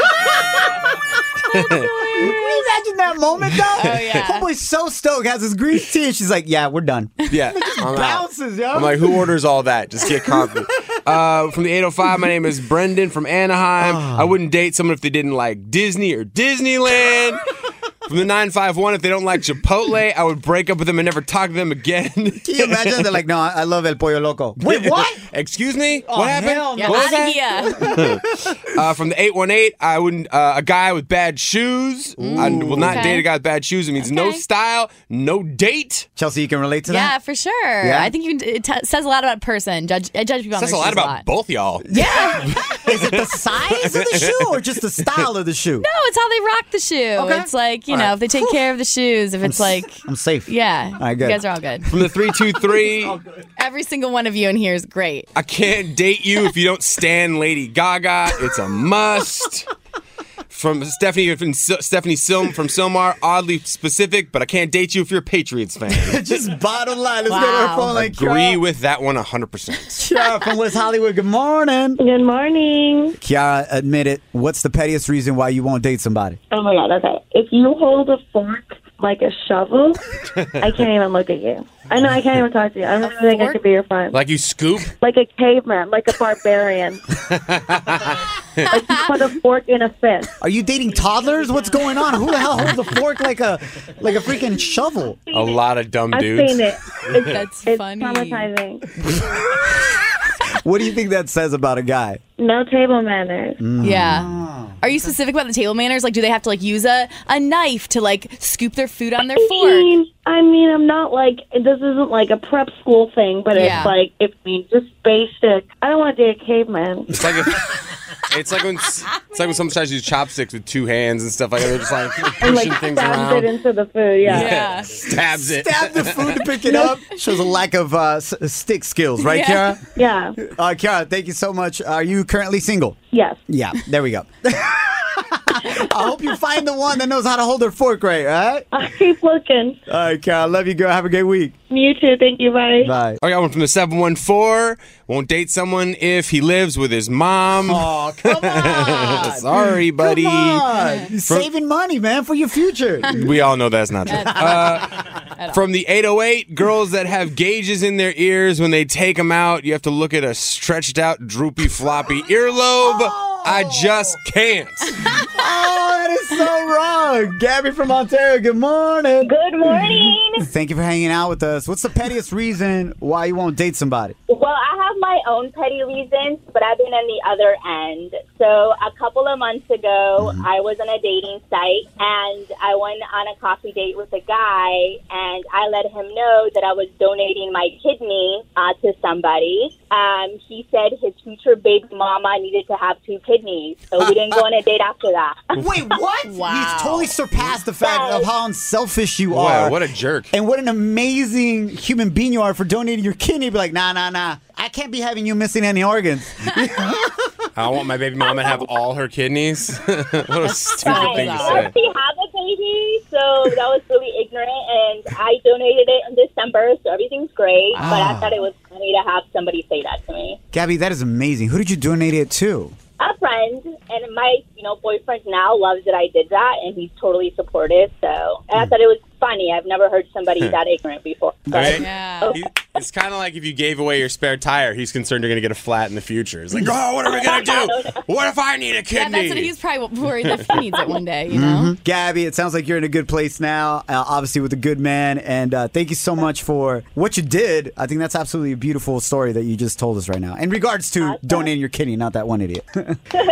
Can you imagine that moment, though? Oh, yeah. Homeboy's so stoked, has his green tea, and she's like, yeah, we're done. Yeah, I'm out. Bounces, yo. I'm like, who orders all that? Just get confident. Uh, from the eight oh five, my name is Brendan from Anaheim. I wouldn't date someone if they didn't like Disney or Disneyland. From the nine five one, if they don't like Chipotle, I would break up with them and never talk to them again. Can you imagine? They're like, no, I I love El Pollo Loco. Wait, what? Excuse me? Oh, what happened? hell no. Get What was out that? of here. Uh, from the eight one eight, I wouldn't. Uh, a guy with bad shoes. I will not okay. date a guy with bad shoes. It means no Okay. style, no date. Chelsea, you can relate to Yeah, that? for sure. Yeah? I think you can, it t- says a lot about a person. Judge, I judge people on Says their a lot shoes about both y'all. Yeah. Is it the size of the shoe or just the style of the shoe? No, it's how they rock the shoe. Okay. It's like, you All know, right. if they take care of the shoes, if it's like, I'm safe. yeah. All right, good. You guys are all good. From the three two three, Every single one of you in here is great. I can't date you if you don't stan Lady Gaga. It's a must. From Stephanie from Sil- Stephanie Sil- from Silmar, oddly specific, but I can't date you if you're a Patriots fan. Just bottom line. Let's go to our Wow. phone like Agree with that one one hundred percent. Kiara from West Hollywood. Good morning. Good morning. Kiara, admit it. What's the pettiest reason why you won't date somebody? Oh my god, okay. If you hold a fork like a shovel, I can't even look at you. I know I can't even talk to you. I don't even think I fork? could be your friend. Like you scoop? Like a caveman, like a barbarian. Like you put a fork in a fist. Are you dating toddlers? What's going on? Who the hell holds a fork like a like a freaking shovel? A lot of dumb I've dudes. seen it. It's, That's it's funny. traumatizing. What do you think that says about a guy? No table manners. Yeah. Are you specific about the table manners? Like, do they have to like use a, a knife to like scoop their food on their I fork? mean, I mean, I'm not like this isn't like a prep school thing, but Yeah. it's like if I mean just basic. I don't want to date a caveman. It's like a, it's like when it's like when someone tries to use chopsticks with two hands and stuff like that. They're just like And pushing like things stabs around. it into the food. Yeah. Yeah. Stabs it. Stab the food to pick it up. Shows a lack of uh, s- stick skills, right, Yeah. Kiara? Yeah. Uh, Kiara, thank you so much. Are you currently single? Yes. Yeah, there we go. I hope you find the one that knows how to hold her fork right, all right? I keep looking. All right, Kiara, love you, girl. Have a great week. You too. Thank you. Bye. Bye. I got one from the seven one four. Won't date someone if he lives with his mom. Oh, come on. Sorry, buddy. Come on. You're saving money, man, for your future. We all know that's not true. Uh, from the eight oh eight, girls that have gauges in their ears, when they take them out, you have to look at a stretched out, droopy, floppy earlobe. I just can't. Oh, that is so wrong. Gabby from Ontario, good morning. Good morning. Thank you for hanging out with us. What's the pettiest reason why you won't date somebody? Well, I have my own petty reasons, but I've been on the other end. So a couple of months ago, Mm-hmm. I was on a dating site, and I went on a coffee date with a guy, and I let him know that I was donating my kidney uh, to somebody. Um, he said his future baby mama needed to have two kidneys, so we didn't go on a date after that. Wait, what? Wow. He's totally surpassed the fact of how unselfish you Wow, are. what a jerk. And what an amazing human being you are for donating your kidney. Be like, nah, nah, nah. I can't be having you missing any organs. I want my baby mama to have all her kidneys. What a stupid Right. thing to I say. already have a baby, so that was really ignorant, and I donated it in December, so everything's great, but I Ah. thought it was funny to have somebody say that to me. Gabby, that is amazing. Who did you donate it to? A friend, and my, you know, boyfriend now loves that I did that, and he's totally supportive, so and I thought it was funny. I've never heard somebody that ignorant before. Right? Yeah. He- It's kind of like if you gave away your spare tire, he's concerned you're going to get a flat in the future. He's like, oh, what are we going to do? What if I need a Yeah, kidney? that's what he's probably worried if he needs it one day, you know? Gabby, it sounds like you're in a good place now, uh, obviously with a good man. And uh, thank you so much for what you did. I think that's absolutely a beautiful story that you just told us right now. In regards to donating your kidney, not that one idiot.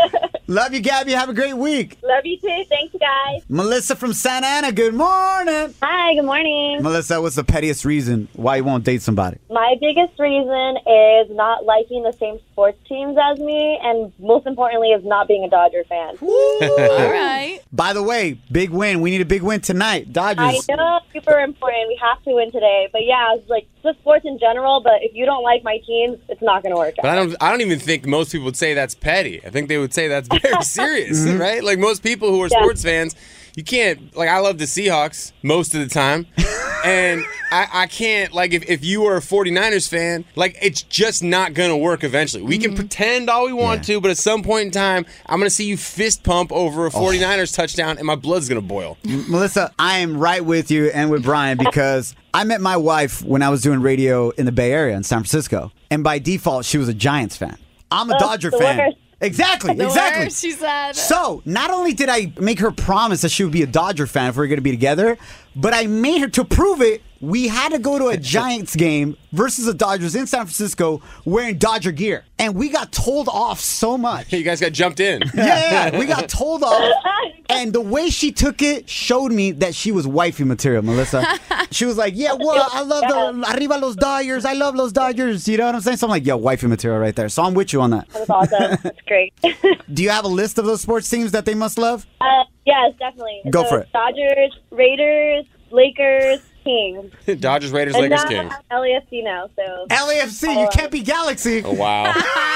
Love you, Gabby. Have a great week. Love you too. Thanks, guys. Melissa from Santa Ana, good morning. Hi, good morning. Melissa, what's the pettiest reason why you won't date somebody? My biggest reason is not liking the same sports teams as me, and most importantly is not being a Dodger fan. All right. By the way, big win. We need a big win tonight. Dodgers. I know, super important. We have to win today. But yeah, it's like just sports in general, but if you don't like my teams, it's not going to work out. But I don't. I don't even think most people would say that's petty. I think they would say that's very serious, mm-hmm. right? Like most people who are yeah. sports fans, you can't. Like I love the Seahawks most of the time, and I, I can't. Like if, if you were a 49ers fan, like it's just not gonna work. Eventually, we mm-hmm. can pretend all we want yeah. to, but at some point in time, I'm gonna see you fist pump over a 49ers oh. touchdown, and my blood's gonna boil. Melissa, I am right with you and with Brian because I met my wife when I was doing radio in the Bay Area in San Francisco, and by default, she was a Giants fan. I'm a oh, Dodger fan. Worst. Exactly, the exactly. Worst, she said. So, not only did I make her promise that she would be a Dodger fan if we were going to be together, but I made her, to prove it, we had to go to a Giants game versus the Dodgers in San Francisco wearing Dodger gear. And we got told off so much. You guys got jumped in. Yeah, yeah, we got told off. And the way she took it showed me that she was wifey material, Melissa. She was like, yeah, well, I love the Arriba los Dodgers. I love los Dodgers. You know what I'm saying? So I'm like, yo, wifey material right there. So I'm with you on that. That's awesome. That's great. Do you have a list of those sports teams that they must love? Uh, yes, definitely. Go so for it. Dodgers, Raiders, Lakers, Kings. Dodgers, Raiders, and Lakers, now Kings. L A F C now, so. L A F C, you can't be Galaxy. Oh, wow.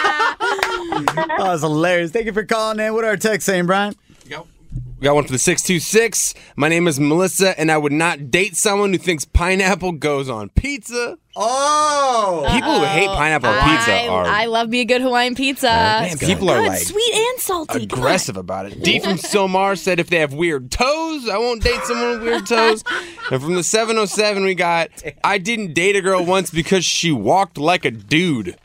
Oh, that's hilarious. Thank you for calling in. What are our texts saying, Brian? Go. We got one for the six two six. My name is Melissa, and I would not date someone who thinks pineapple goes on pizza. Oh! People who hate pineapple on pizza I, are... I love me a good Hawaiian pizza. Man, people good, are like... sweet and salty. aggressive about it. D from Silmar said if they have weird toes, I won't date someone with weird toes. And from the seven oh seven, we got, I didn't date a girl once because she walked like a dude.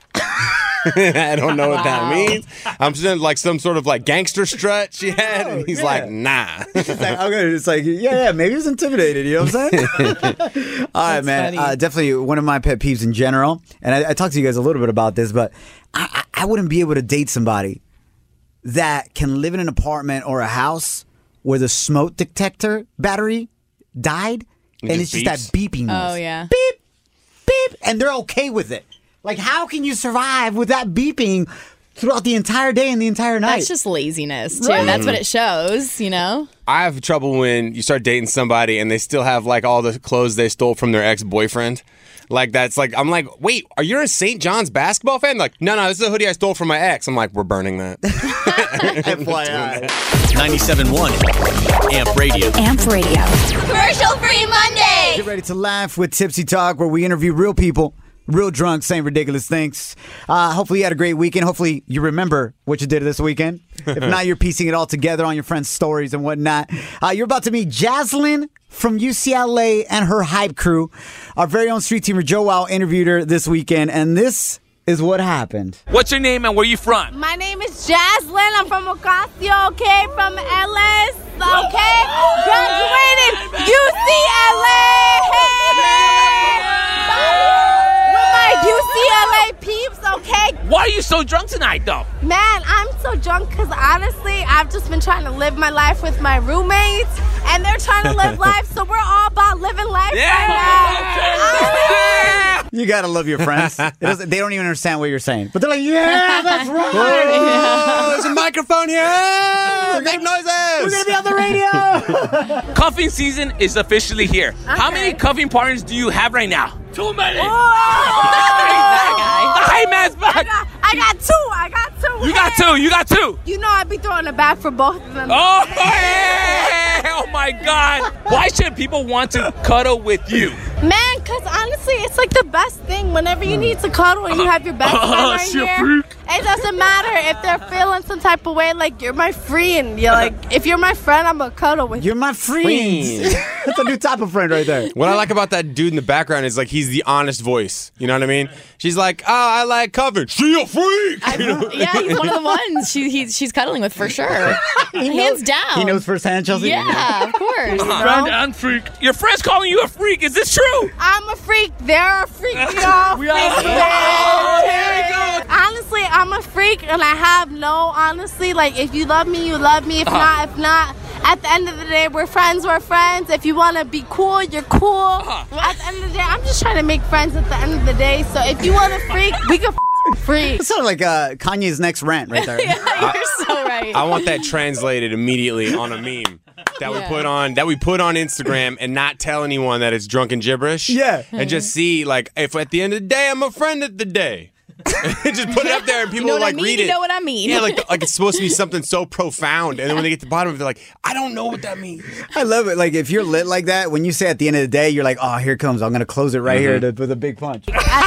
I don't know what that means. I'm just like some sort of like gangster strut she had, and he's yeah. like, nah. It's like, okay, it's like, yeah, yeah, maybe he was intimidated. You know what I'm saying? All right, man. Uh, definitely one of my pet peeves in general, and I, I talked to you guys a little bit about this, but I, I, I wouldn't be able to date somebody that can live in an apartment or a house where the smoke detector battery died, It and just it's just that beeping noise. Oh, yeah. Beep, beep, and they're okay with it. Like, how can you survive with that beeping throughout the entire day and the entire night? That's just laziness, too. Right. That's what it shows, you know? I have trouble when you start dating somebody and they still have like all the clothes they stole from their ex-boyfriend. Like, that's like, I'm like, wait, are you a Saint John's basketball fan? Like, no, no, this is a hoodie I stole from my ex. I'm like, we're burning that. F Y I. ninety-seven point one Amp Radio. Amp Radio. Commercial Free Monday. Get ready to laugh with Tipsy Talk, where we interview real people, real drunk, saying ridiculous things. Uh, hopefully you had a great weekend. Hopefully you remember what you did this weekend. If not, you're piecing it all together on your friends' stories and whatnot. Uh, you're about to meet Jaslyn from U C L A and her hype crew. Our very own street teamer Joe Wow interviewed her this weekend, and this is what happened. What's your name and where you from? My name is Jaslyn. I'm from Ocasio, okay? From L S, okay? Graduated U C L A. Hey! My U C L A peeps, okay? Why are you so drunk tonight, though? Man, I'm so drunk because honestly, I've just been trying to live my life with my roommates, and they're trying to live life, so we're all about living life Yeah. right now. You gotta love your friends. It doesn't, they don't even understand what you're saying, but they're like, "Yeah, that's right." Oh, there's a microphone here. Make noises. We're gonna be on the radio. Cuffing season is officially here. How Okay. many cuffing partners do you have right now? Too many. Oh, The hype man's I back. got, I got two. I got two. You got two. You got two. You know I'd be throwing it back for both of them. Oh, hey! Oh my God! Why should people want to cuddle with you? Man, because honestly, it's like the best thing whenever you need to cuddle and you have your best friend Oh, right she a here. freak. It doesn't matter if they're feeling some type of way. Like, you're my friend. You're like, if you're my friend, I'm going to cuddle with you. You're my friend. Friend. That's a new type of friend right there. What I like about that dude in the background is like he's the honest voice. You know what I mean? She's like, oh, I like covered. She a freak. I, yeah, he's one of the ones she, he's, she's cuddling with for sure. Hands down. He knows firsthand, Chelsea. Yeah, of course. Friend and freak. Your friend's calling you a freak. Is this true? I'm a freak. They're a freak. We all We all freaks. freaks. Oh, here we go. honestly, I'm a freak, and I have no, honestly, like, if you love me, you love me. If Uh-huh. not, if not, at the end of the day, we're friends, we're friends. If you want to be cool, you're cool. Uh-huh. At the end of the day, I'm just trying to make friends at the end of the day. So if you want to freak, we can f- freak. It's sort of like uh, Kanye's next rant right there. Yeah, you're so right. I want that translated immediately on a meme that we Yeah. put on that we put on Instagram and not tell anyone that it's drunken gibberish. Yeah. And just see, like, if at the end of the day I'm a friend of the day. Just put it up there and people You know what like I mean? read You it. know what I mean. Yeah, like like it's supposed to be something so profound, and then when they get to the bottom of it, they're like, I don't know what that means. I love it. Like, if you're lit like that, when you say at the end of the day, you're like, oh, here it comes. I'm going to close it right Mm-hmm. here to, with a big punch.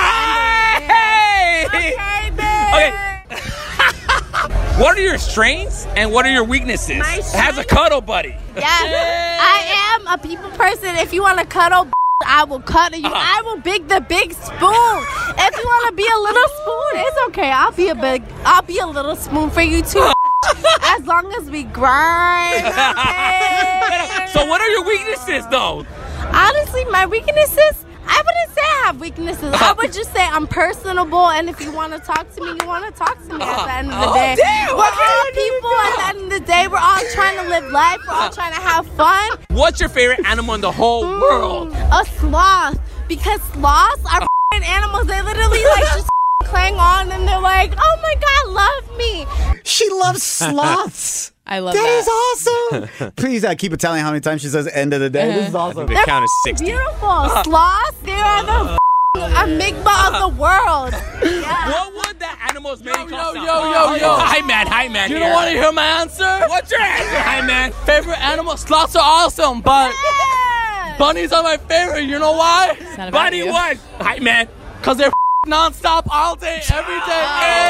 Hey! Okay, babe. Okay. What are your strengths and what are your weaknesses? My Has a cuddle buddy. Yes, I am a people person. If you want to cuddle, I will cuddle you. Uh-huh. I will big the big spoon. If you want to be a little spoon, it's okay. I'll be a big. I'll be a little spoon for you too. As long as we grind. Okay? So what are your weaknesses though? Honestly, my weaknesses. I wouldn't say I have weaknesses. I would just say I'm personable, and if you want to talk to me, you want to talk to me at the end of the Oh, day. damn. We're all people at the end of the day. We're all trying to live life. We're all trying to have fun. What's your favorite animal in the whole world? A sloth. Because sloths are f***ing animals. They literally like just clang on and they're like, oh my God, love me. She loves sloths. I love That that. is awesome. Please uh, keep it telling how many times she says end of the day. This is awesome. They count as sixty. Beautiful. Sloths, they are the f***ing amygdala of the world. Yeah. What would that animal's name Yo, call yo, sound? yo, yo. Hi, man. Hi, man. You here. don't want to hear my answer? What's your answer? Hi, man. Favorite animal? Sloths are awesome, but Yeah. bunnies are my favorite. You know why? It's not about Buddy, you. what? Hi, man. Because they're f- nonstop all day, every day.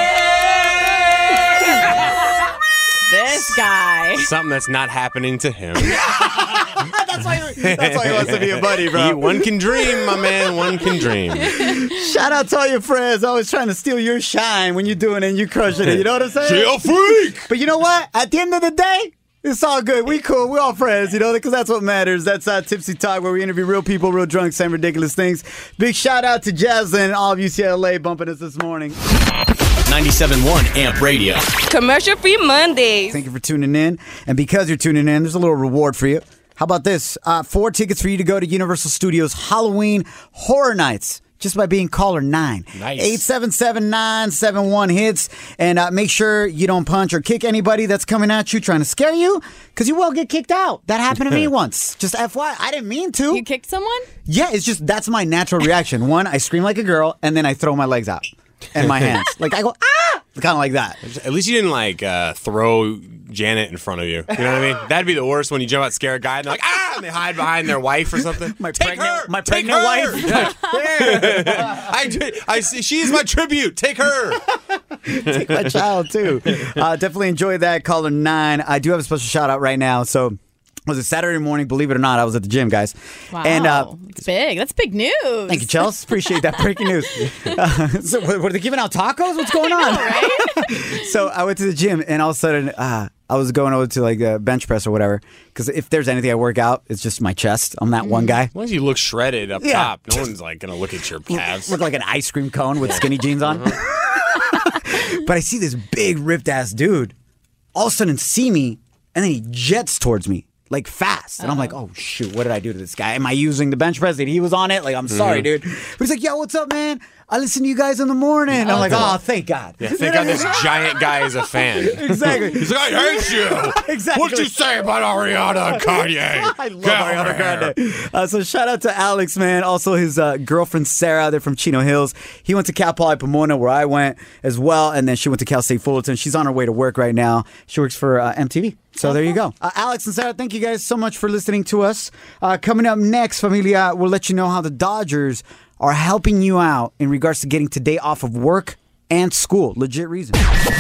This guy. Something that's not happening to him. That's why, that's why he wants to be a buddy, bro. He- one can dream, my man. One can dream. Shout out to all your friends always trying to steal your shine when you're doing it and you crushing it. You know what I'm saying? Jail freak. But you know what? At the end of the day, it's all good. We cool. We all friends, you know, because that's what matters. That's uh, Tipsy Talk, where we interview real people, real drunk, saying ridiculous things. Big shout out to Jaslyn and all of U C L A bumping us this morning. ninety-seven point one Amp Radio. Commercial free Mondays. Thank you for tuning in. And because you're tuning in, there's a little reward for you. How about this? Uh, four tickets for you to go to Universal Studios Halloween Horror Nights. Just by being caller nine. Nice. eight seven seven, nine seven one hits. And uh, make sure you don't punch or kick anybody that's coming at you trying to scare you, because you will get kicked out. That happened to me once. Just F Y I. I didn't mean to. You kicked someone? Yeah, it's just that's my natural reaction. One, I scream like a girl, and then I throw my legs out and my hands. Like I go, ah! Kind of like that. At least you didn't like uh, throw Janet in front of you. You know what I mean? That'd be the worst when you jump out, scare a guy, and they're like, ah, and they hide behind their wife or something. My Take pregnant, her, my Take pregnant her. wife. Yeah. I, I see. She's my tribute. Take her. Take my child too. Uh, definitely enjoy that. Caller nine. I do have a special shout out right now. So. Was it Saturday morning? Believe it or not, I was at the gym, guys. Wow. And uh, it's big. That's big news. thank you, Chelsea. Appreciate that breaking news. Uh, so, were were they giving out tacos? What's going on? Right? So I went to the gym, and all of a sudden, uh, I was going over to like a bench press or whatever. Because if there's anything I work out, it's just my chest. I'm that one guy. As long as you look shredded up Yeah. top, no one's like gonna look at your calves. Look like an ice cream cone with skinny jeans on. But I see this big ripped ass dude all of a sudden see me, and then he jets towards me. Like fast. And I'm like, oh shoot, what did I do to this guy? Am I using the bench press? He was on it. Like, I'm sorry, dude. But he's like, yo, what's up, man? I listen to you guys in the morning. And I'm like, oh, thank God. Yeah, thank God this giant guy is a fan. Exactly. He's like, I hate you. Exactly. What'd you say about Ariana and Kanye? I love Get Ariana over here. Grande. Uh, so shout out to Alex, man. Also his uh, girlfriend Sarah. They're from Chino Hills. He went to Cal Poly Pomona, where I went as well, and then she went to Cal State Fullerton. She's on her way to work right now. She works for uh, M T V. So there you go. Uh, Alex and Sarah, thank you guys so much for listening to us. Uh, coming up next, Familia, we'll let you know how the Dodgers are helping you out in regards to getting today off of work and school. Legit reason.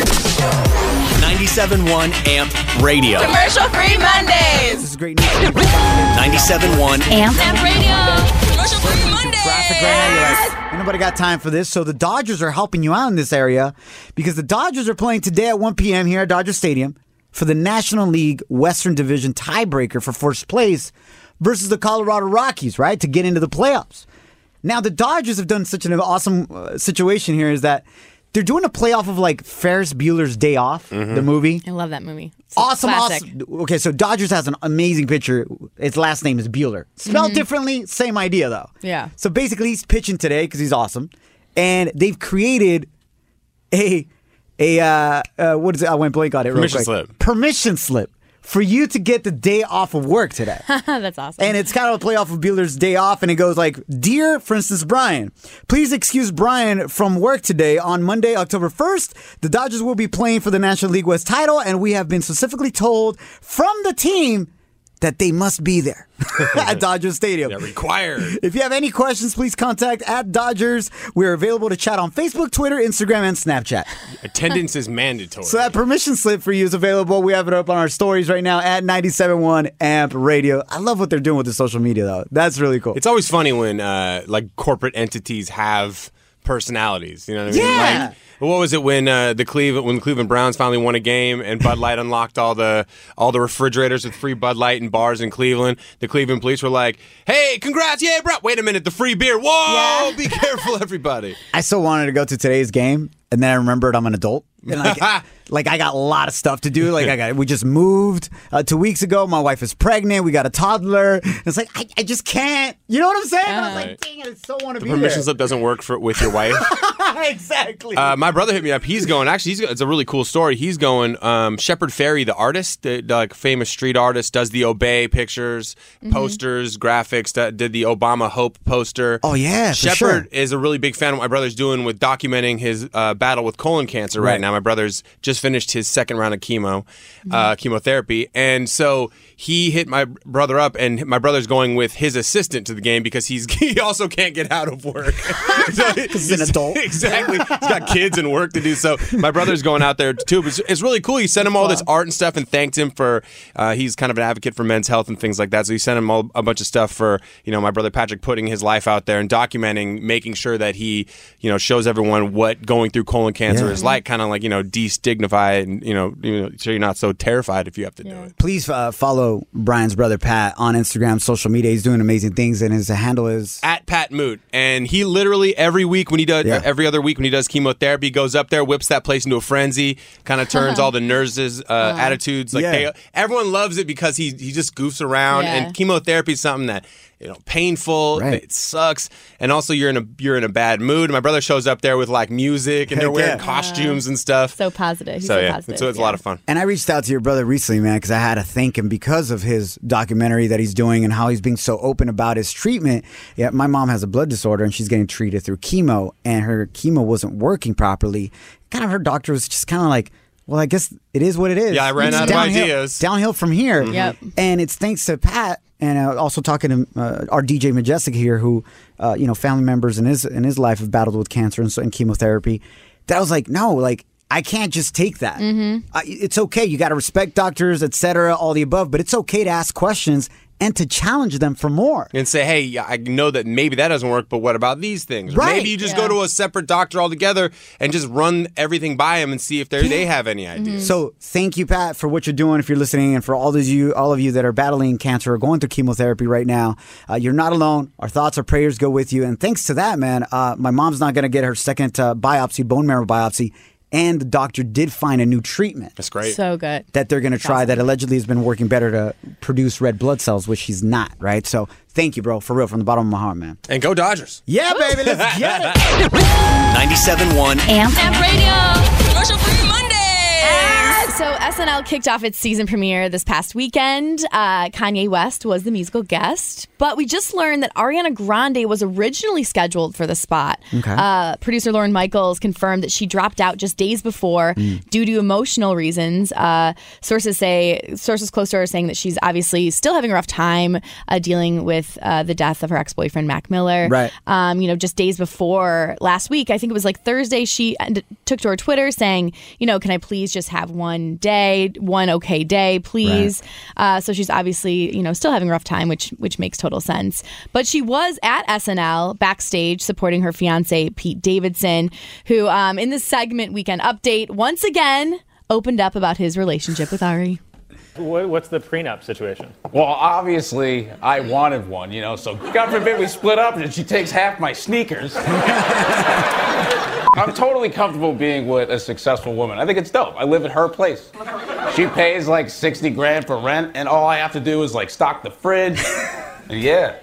ninety-seven point one Amp Radio. Commercial free Mondays. This is great news. ninety-seven point one Amp. Amp Radio. Commercial free Mondays. Traffic right now, you're like, ain't nobody got time for this. So the Dodgers are helping you out in this area because the Dodgers are playing today at one p.m. here at Dodger Stadium for the National League Western Division tiebreaker for first place versus the Colorado Rockies, right, to get into the playoffs. Now, the Dodgers have done such an awesome uh, situation here is that they're doing a playoff of like Ferris Bueller's Day Off, Mm-hmm. the movie. I love that movie. It's a Awesome, classic. awesome. Okay, so Dodgers has an amazing pitcher. His last name is Bueller. Spelled Mhm. differently, same idea though. Yeah. So basically, he's pitching today because he's awesome, and they've created a a uh, uh, what is it? I went blank on it. Permission real quick. slip. Permission slip for you to get the day off of work today. That's awesome. And it's kind of a play off of Bueller's Day Off, and it goes like, Dear, for instance, Brian, please excuse Brian from work today. On Monday, October first, the Dodgers will be playing for the National League West title, and we have been specifically told from the team that they must be there at Dodger Stadium. They're required. If you have any questions, please contact at Dodgers. We're available to chat on Facebook, Twitter, Instagram, and Snapchat. Attendance is mandatory. So that permission slip for you is available. We have it up on our stories right now at ninety-seven point one Amp Radio. I love what they're doing with the social media, though. That's really cool. It's always funny when uh, like corporate entities have personalities. You know what I mean? Yeah. Like, what was it when uh, the Cleveland when the Cleveland Browns finally won a game and Bud Light unlocked all the all the refrigerators with free Bud Light in bars in Cleveland? The Cleveland police were like, "Hey, congrats, yeah, bro! Wait a minute, the free beer! Whoa, be careful, everybody!" I so wanted to go to today's game, and then I remembered I'm an adult. And like, like I got a lot of stuff to do. Like I got, we just moved uh, two weeks ago. My wife is pregnant. We got a toddler. And it's like I, I just can't. You know what I'm saying? I was like, dang it, I so want to The be permission there. slip doesn't work for with your wife. Exactly. Uh, my brother hit me up. He's going. Actually, he's, it's a really cool story. He's going. Um, Shepard Fairey, the artist, the, the like famous street artist, does the Obey pictures, Mm-hmm. posters, graphics. That did the Obama Hope poster. Oh yeah, for Shepard sure. is a really big fan of what my brother's doing with documenting his uh, battle with colon cancer right. Right. now. My brother's just finished his second round of chemo, uh, chemotherapy, and so he hit my brother up, and my brother's going with his assistant to the game because he's he also can't get out of work. So he's an adult. Exactly. He's got kids and work to do. So my brother's going out there too. But it's, it's really cool. He sent him all this art and stuff and thanked him for. Uh, he's kind of an advocate for men's health and things like that. So he sent him all, a bunch of stuff for you know my brother Patrick putting his life out there and documenting, making sure that he you know shows everyone what going through colon cancer Yeah. is like. Kind of like you know destigmify and you know, you know so you're not so terrified if you have to do it. Please uh, follow Brian's brother Pat on Instagram, social media. He's doing amazing things, and his handle is At Pat Moot, and he literally every week when he does Yeah. every other week when he does chemotherapy goes up there, whips that place into a frenzy, kind of turns all the nurses' uh, attitudes like Yeah. they, everyone loves it because he he just goofs around, Yeah. and chemotherapy is something that you know painful, Right. it sucks, and also you're in a you're in a bad mood. My brother shows up there with like music, and they're Heck wearing yeah. costumes and stuff. So positive. He's So so, yeah, positive. so it's a lot of fun. And I reached out to your brother recently, man, because I had to thank him because of his documentary that he's doing and how he's being so open about his treatment. Yeah, my mom has a blood disorder and she's getting treated through chemo, and her chemo wasn't working properly. Kind of her doctor was just kind of like, well, I guess it is what it is. Yeah, I ran It's out of downhill- ideas. Downhill from here. Yep. And it's thanks to Pat and uh, also talking to uh, our D J Majestic here, who, uh, you know, family members in his in his life have battled with cancer and, so, and chemotherapy. That I was like, no, like I can't just take that. Mm-hmm. Uh, it's okay. You got to respect doctors, et cetera, all the above, but it's okay to ask questions and to challenge them for more. And say, hey, yeah, I know that maybe that doesn't work, but what about these things? Or Right. maybe you just Yeah. go to a separate doctor altogether and just run everything by them and see if they they have any ideas. So thank you, Pat, for what you're doing. If you're listening, and for all those you, all of you that are battling cancer or going through chemotherapy right now, uh, you're not alone. Our thoughts, our prayers go with you. And thanks to that, man, uh, my mom's not going to get her second uh, biopsy, bone marrow biopsy, and the doctor did find a new treatment That's great. So good. that they're going to try that allegedly has been working better to produce red blood cells, which he's not. Right. So thank you, bro, for real, from the bottom of my heart, man. And go Dodgers. Yeah, baby, let's get it. ninety-seven point one Amp. Amp Radio. Commercial free Monday. So S N L kicked off its season premiere this past weekend. Uh, Kanye West was the musical guest, but we just learned that Ariana Grande was originally scheduled for the spot. Okay. Uh, producer Lauren Michaels confirmed that she dropped out just days before due to emotional reasons. Uh, sources say sources close to her are saying that she's obviously still having a rough time uh, dealing with uh, the death of her ex-boyfriend Mac Miller. Right. Um, you know, just days before last week, I think it was like Thursday, she end- took to her Twitter saying, you know, can I please just have one day, one okay day, please. Uh, so she's obviously, you know, still having a rough time, which which makes total sense. But she was at S N L backstage supporting her fiance Pete Davidson, who um, in this segment Weekend Update once again opened up about his relationship with Ari. What's the prenup situation? Well, obviously, I wanted one, you know, so God forbid we split up and she takes half my sneakers. I'm totally comfortable being with a successful woman. I think it's dope. I live at her place. She pays like sixty grand for rent, and all I have to do is like stock the fridge. And yeah.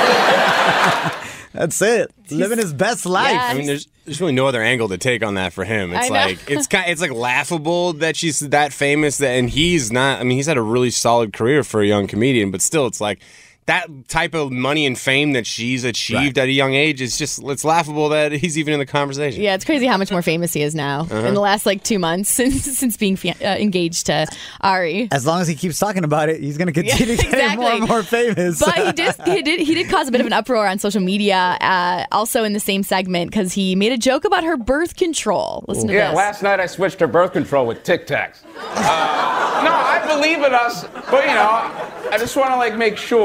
That's it. Living his best life. I mean, there's there's really no other angle to take on that for him. It's I know. like it's kind it's like laughable that she's that famous, that, and he's not. I mean, he's had a really solid career for a young comedian, but still, it's like that type of money and fame that she's achieved at a young age. It's just it's laughable that he's even in the conversation. Yeah, it's crazy how much more famous he is now Uh-huh. in the last like two months since since being fa- uh, engaged to Ari. As long as he keeps talking about it, he's going to continue Yeah, getting more and exactly. more famous. But he did, he did he did cause a bit of an uproar on social media, uh, also in the same segment, because he made a joke about her birth control. Listen to Yeah, this. last night I switched her birth control with Tic Tacs. Uh, no, I believe in us, but you know, I just want to like make sure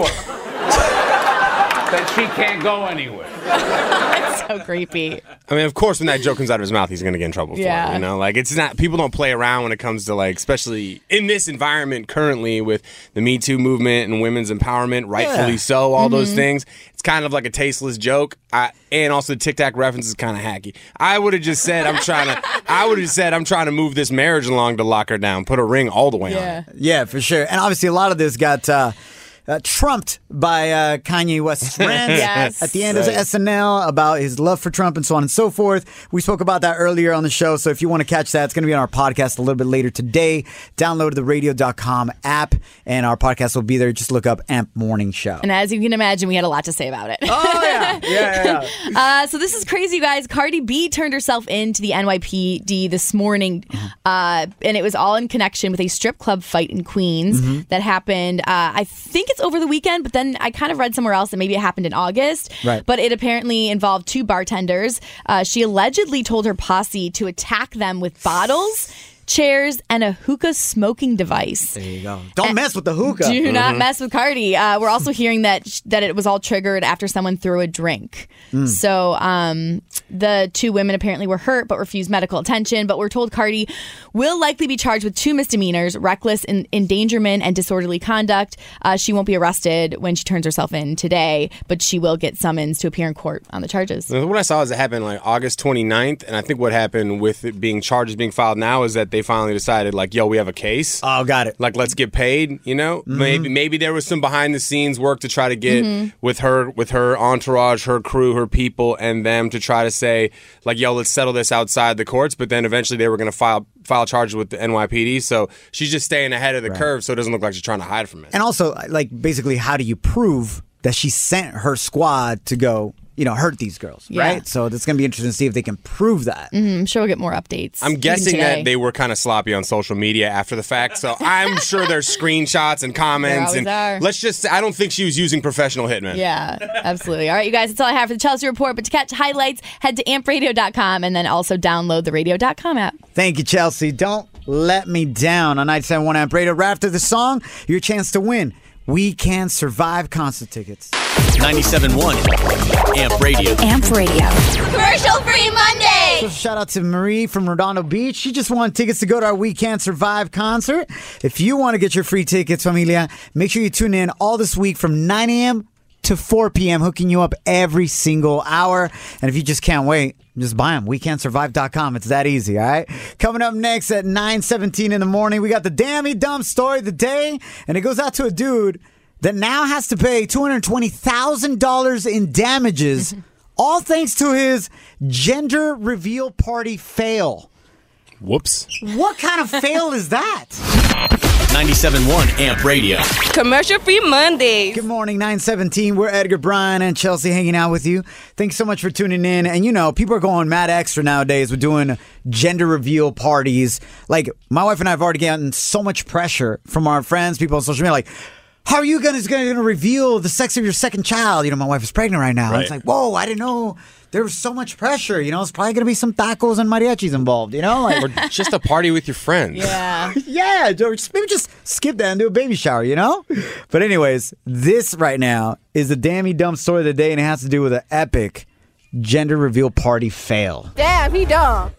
that she can't go anywhere. That's so creepy. I mean, of course, when that joke comes out of his mouth, he's going to get in trouble for Yeah. it. You know, like it's not. People don't play around when it comes to like, especially in this environment currently with the Me Too movement and women's empowerment, rightfully Yeah. so. All those Mhm. things. It's kind of like a tasteless joke, I, and also the Tic Tac reference is kind of hacky. I would have just said, I'm trying to. I would have said, I'm trying to move this marriage along to lock her down, put a ring all the way on it. Yeah, for sure. And obviously, a lot of this got uh, uh, trumped by uh, Kanye West's rant Yes. at the end of Right. S N L about his love for Trump and so on and so forth. We spoke about that earlier on the show. So if you want to catch that, it's going to be on our podcast a little bit later today. Download the radio dot com app, and our podcast will be there. Just look up Amp Morning Show. And as you can imagine, we had a lot to say about it. Oh, yeah. Yeah, yeah. uh, so this is crazy, you guys. Cardi B turned herself in to the N Y P D this morning, uh, and it was all in connection with a strip club fight in Queens Mhm. that happened, uh, I think it's over the weekend, but then I kind of read somewhere else that maybe it happened in August. Right. But it apparently involved two bartenders. Uh, she allegedly told her posse to attack them with bottles, chairs, and a hookah smoking device. There you go. Don't mess with the hookah. Do not Mhm. mess with Cardi. Uh, we're also hearing that sh- that it was all triggered after someone threw a drink. Mm. So um, the two women apparently were hurt but refused medical attention. But we're told Cardi will likely be charged with two misdemeanors: reckless en- endangerment and disorderly conduct. Uh, she won't be arrested when she turns herself in today, but she will get summons to appear in court on the charges. What I saw is it happened like August twenty-ninth, and I think what happened with it being charges being filed now is that they finally decided, like, yo, we have a case. Oh, got it. Like, let's get paid, you know? Mhm. Maybe maybe there was some behind the scenes work to try to get Mhm. with her with her entourage, her crew, her people, and them to try to say, like, yo, let's settle this outside the courts, but then eventually they were gonna file file charges with the N Y P D. So she's just staying ahead of the Right. curve so it doesn't look like she's trying to hide from it. And also, like, basically, how do you prove that she sent her squad to go, you know, hurt these girls, Yeah. right? So it's going to be interesting to see if they can prove that. Mhm, I'm sure we'll get more updates. I'm even guessing today. that they were kind of sloppy on social media after the fact, so I'm sure there's screenshots and comments. There And always are. let's just, I don't think she was using professional hitmen. Yeah, absolutely. All right, you guys, that's all I have for the Chelsea Report. But to catch highlights, head to amp radio dot com and then also download the radio dot com app. Thank you, Chelsea. Don't let me down on ninety-seven point one Amp Radio. Right after the song, your chance to win We Can Survive concert tickets. ninety-seven point one Amp Radio. Amp Radio. Commercial free Monday. So shout out to Marie from Redondo Beach. She just won tickets to go to our We Can't Survive concert. If you want to get your free tickets, familia, make sure you tune in all this week from nine a.m. to four p.m., hooking you up every single hour. And if you just can't wait, just buy them. we can't survive dot com. It's that easy, all right? Coming up next at nine seventeen in the morning, we got the Dammy Dumb Story of the Day. And it goes out to a dude that now has to pay two hundred twenty thousand dollars in damages, all thanks to his gender reveal party fail. Whoops. What kind of fail is that? ninety-seven point one Amp Radio. Commercial free Mondays. Good morning, nine seventeen. We're Edgar, Brian, and Chelsea hanging out with you. Thanks so much for tuning in. And you know, people are going mad extra nowadays with doing gender reveal parties. Like, my wife and I have already gotten so much pressure from our friends, people on social media, like, how are you going to reveal the sex of your second child? You know, my wife is pregnant right now. Right. It's like, whoa, I didn't know there was so much pressure. You know, it's probably going to be some tacos and mariachis involved, you know? Like, Or just a party with your friends. Yeah. yeah, or just, maybe just skip that and do a baby shower, you know? But anyways, this right now is the Dammy Dumb Story of the Day, and it has to do with an epic gender reveal party fail. Damn, he dumb.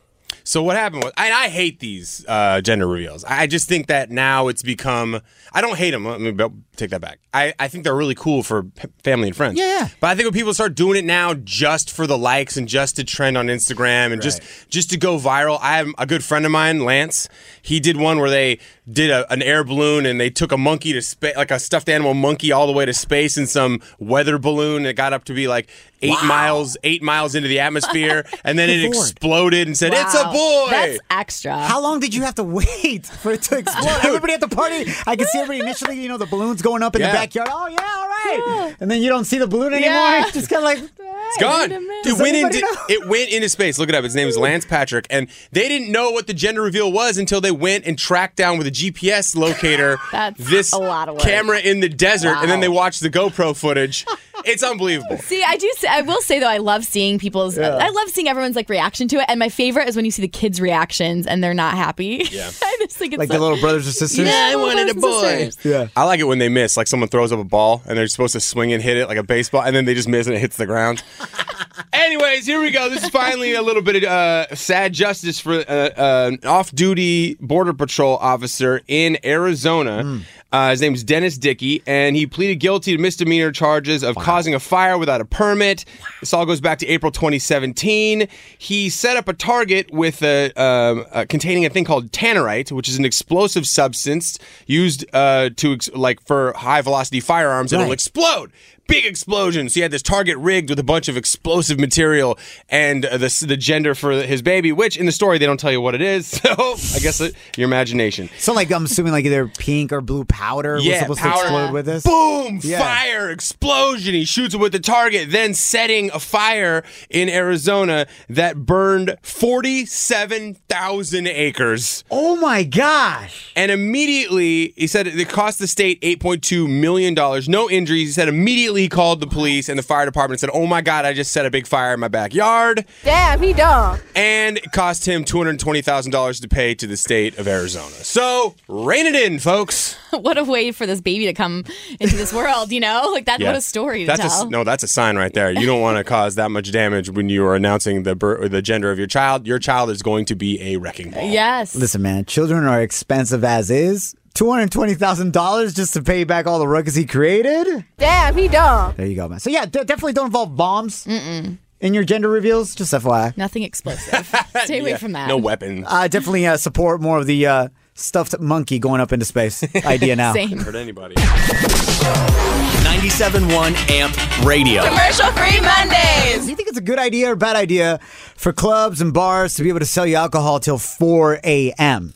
So what happened was, and I hate these uh, gender reveals. I just think that now it's become, I don't hate them. Let me take that back. I, I think they're really cool for p- family and friends. Yeah. But I think when people start doing it now just for the likes and just to trend on Instagram and Right. just just to go viral. I have a good friend of mine, Lance. He did one where they did a, an air balloon and they took a monkey to space, like a stuffed animal monkey all the way to space in some weather balloon. It got up to be like eight Wow. miles, eight miles into the atmosphere. And then it Good Lord. exploded and said, it's a Wow. boy. That's extra. How long did you have to wait for it to explode? Everybody at the party, I can see everybody initially, you know, the balloon's going up in Yeah. the backyard. Oh, yeah, all right. And then you don't see the balloon anymore. Yeah. It's just kind of like, It's gone. It Does went anybody into know? it went into space. Look it up. His name is Lance Patrick, and they didn't know what the gender reveal was until they went and tracked down with a G P S locator That's this a lot of work. camera in the desert, and then Wow. they watched the GoPro footage. It's unbelievable. See, I do. Say, I will say though, I love seeing people's. Yeah. I love seeing everyone's like reaction to it, and my favorite is when you see the kids' reactions and they're not happy. Yeah. I just think it's like so, the little brothers or sisters. Yeah, I wanted a boy. Yeah. I like it when they miss. Like someone throws up a ball and they're supposed to swing and hit it like a baseball, and then they just miss and it hits the ground. Anyways, here we go. This is finally a little bit of uh, sad justice for uh, uh, an off-duty Border Patrol officer in Arizona. Mm. Uh, his name is Dennis Dickey, and he pleaded guilty to misdemeanor charges of causing a fire without a permit. This all goes back to April twenty seventeen. He set up a target with a, um, uh, containing a thing called tannerite, which is an explosive substance used uh, to ex- like for high-velocity firearms. It'll Right. explode. Big explosion. So he had this target rigged with a bunch of explosive material and uh, the the gender for his baby, which in the story they don't tell you what it is. So I guess it, your imagination. So, like, I'm assuming like either pink or blue powder was Yeah, supposed powder. to explode with this. Boom! Yeah. Fire! Explosion! He shoots it with the target, then setting a fire in Arizona that burned forty-seven thousand acres. Oh my gosh! And immediately, he said it cost the state eight point two million dollars. No injuries. He said immediately he called the police and the fire department and said, oh my God, I just set a big fire in my backyard. Damn, he dumb. And it cost him two hundred twenty thousand dollars to pay to the state of Arizona. So, rein it in, folks. What a way for this baby to come into this world, you know? Like that. Yeah. What a story to that's tell. A, no, that's a sign right there. You don't want to cause that much damage when you are announcing the bir- or the gender of your child. Your child is going to be a wrecking ball. Yes. Listen, man, children are expensive as is. two hundred twenty thousand dollars just to pay back all the ruckus he created? Damn, he dumb. There you go, man. So, yeah, d- definitely don't involve bombs in your gender reveals. Just F Y I. Nothing explosive. Stay away Yeah, from that. No weapons. I definitely uh, support more of the uh, stuffed monkey going up into space idea now. Same. Hurt anybody. ninety-seven point one Amp Radio. Commercial free Mondays. Do you think it's a good idea or bad idea for clubs and bars to be able to sell you alcohol till four a.m.?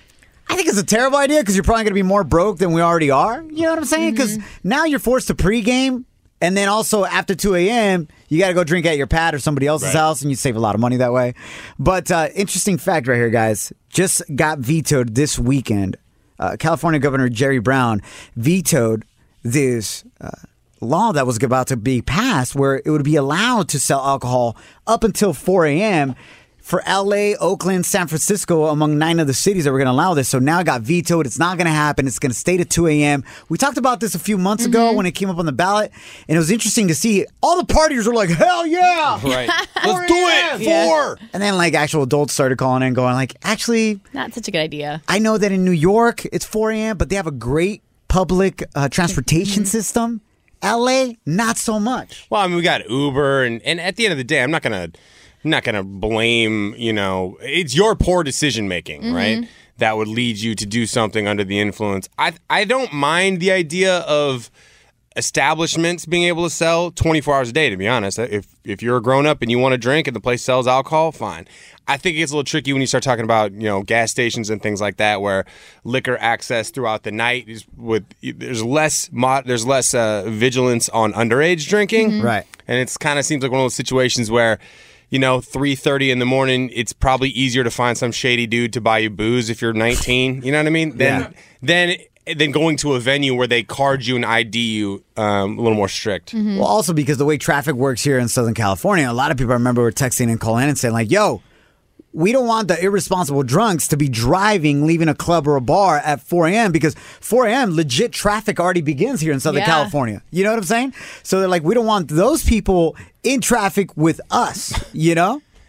I think it's a terrible idea because you're probably going to be more broke than we already are. You know what I'm saying? Because now you're forced to pregame, and then also after two a.m., you got to go drink at your pad or somebody else's Right. house, and you save a lot of money that way. But uh, interesting fact right here, guys. Just got vetoed this weekend. Uh, California Governor Jerry Brown vetoed this uh, law that was about to be passed where it would be allowed to sell alcohol up until four a.m., for L A, Oakland, San Francisco, among nine of the cities that were going to allow this. So now it got vetoed. It's not going to happen. It's going to stay to two a.m. We talked about this a few months ago when it came up on the ballot, and it was interesting to see all the partiers were like, hell yeah! Right. Let's do it. Yeah. Four. And then like actual adults started calling in going like, actually, Not such a good idea. I know that in New York it's four a.m., but they have a great public uh, transportation system. L A, not so much. Well, I mean, we got Uber, and, and at the end of the day, I'm not gonna, I'm not gonna blame. You know, it's your poor decision making, right? That would lead you to do something under the influence. I I don't mind the idea of establishments being able to sell twenty-four hours a day. To be honest, if if you're a grown up and you want to drink and the place sells alcohol, fine. I think it gets a little tricky when you start talking about, you know, gas stations and things like that, where liquor access throughout the night is with there's less mod, there's less uh, vigilance on underage drinking, Right. and it's kind of seems like one of those situations where, you know, three thirty in the morning, it's probably easier to find some shady dude to buy you booze if you're nineteen. You know what I mean? Then Yeah. then then going to a venue where they card you and I D you um, a little more strict. Well, also because the way traffic works here in Southern California, a lot of people I remember were texting and calling in and saying like, yo, we don't want the irresponsible drunks to be driving, leaving a club or a bar at four a.m. because four a.m. legit traffic already begins here in Southern Yeah. California. You know what I'm saying? So they're like, we don't want those people in traffic with us, you know?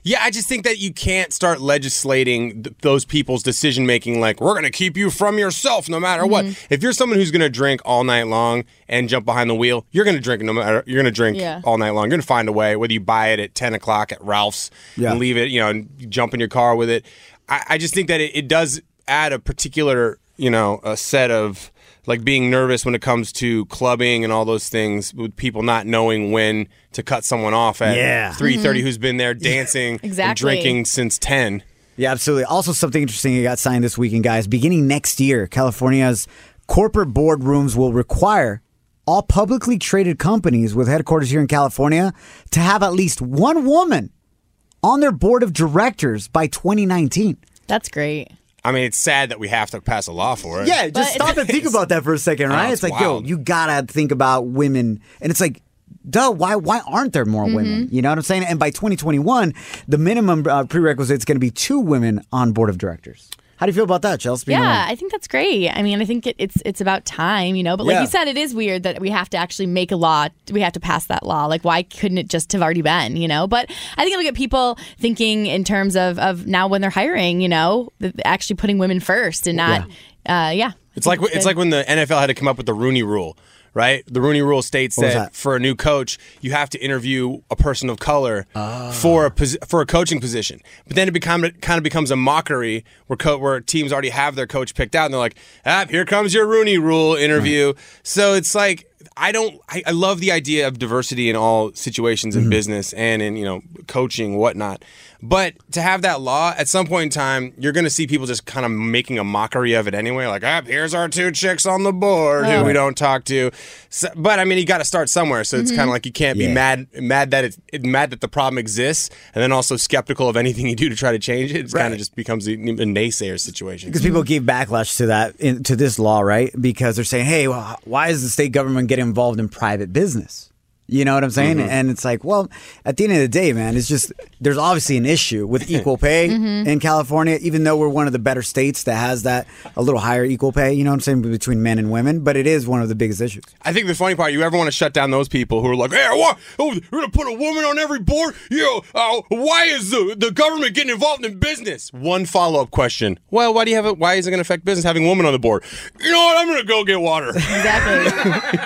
Yeah, I just think that you can't start legislating th- those people's decision making. Like, we're going to keep you from yourself no matter what. If you're someone who's going to drink all night long and jump behind the wheel, you're going to drink no matter. You're going to drink Yeah. all night long. You're going to find a way, whether you buy it at ten o'clock at Ralph's Yeah. and leave it, you know, and jump in your car with it. I, I just think that it, it does add a particular, you know, a set of like being nervous when it comes to clubbing and all those things with people not knowing when to cut someone off at Yeah. three thirty who's been there dancing and Exactly. drinking since ten. Yeah, absolutely. Also, something interesting that got signed this weekend, guys. Beginning next year, California's corporate boardrooms will require all publicly traded companies with headquarters here in California to have at least one woman on their board of directors by twenty nineteen. That's great. I mean, it's sad that we have to pass a law for it. Yeah, just stop and think about that for a second, right? Oh, it's it's like, wild. yo, you gotta think about women, and it's like, duh, why why aren't there more women? You know what I'm saying? And by twenty twenty-one, the minimum uh, prerequisite is going to be two women on board of directors. How do you feel about that, Chelsea? Being a Yeah, woman? I think that's great. I mean, I think it, it's it's about time, you know. But like Yeah. you said, it is weird that we have to actually make a law. We have to pass that law. Like, why couldn't it just have already been, you know? But I think it'll get people thinking in terms of, of now when they're hiring, you know, th- actually putting women first and not, yeah. Uh, yeah. It's like it's like when the N F L had to come up with the Rooney Rule, right? The Rooney Rule states What was that, that? for a new coach, you have to interview a person of color for a posi- for a coaching position. But then it become it kind of becomes a mockery where co- where teams already have their coach picked out, and they're like, "Ah, here comes your Rooney Rule interview." So it's like, I don't. I, I love the idea of diversity in all situations in business and in, you know, coaching, whatnot. But to have that law, at some point in time, you're going to see people just kind of making a mockery of it anyway. Like, ah, here's our two chicks on the board who we don't talk to. So, but I mean, you got to start somewhere. So it's kind of like you can't be Yeah. mad mad that it's mad that the problem exists, and then also skeptical of anything you do to try to change it. It kind Right. of just becomes a, a naysayer situation. Because people gave backlash to that, in, to this law, right? Because they're saying, hey, well, why is the state government getting involved in private business? You know what I'm saying? Mm-hmm. And it's like, well, at the end of the day, man, it's just, there's obviously an issue with equal pay in California, even though we're one of the better states that has that a little higher equal pay, you know what I'm saying, between men and women. But it is one of the biggest issues. I think the funny part, you ever want to shut down those people who are like, hey, what? Oh, we're going to put a woman on every board? Yo, uh, why is the, the government getting involved in business? One follow-up question. Well, why do you have it? Why is it going to affect business having a woman on the board? You know what? I'm going to go get water. Exactly.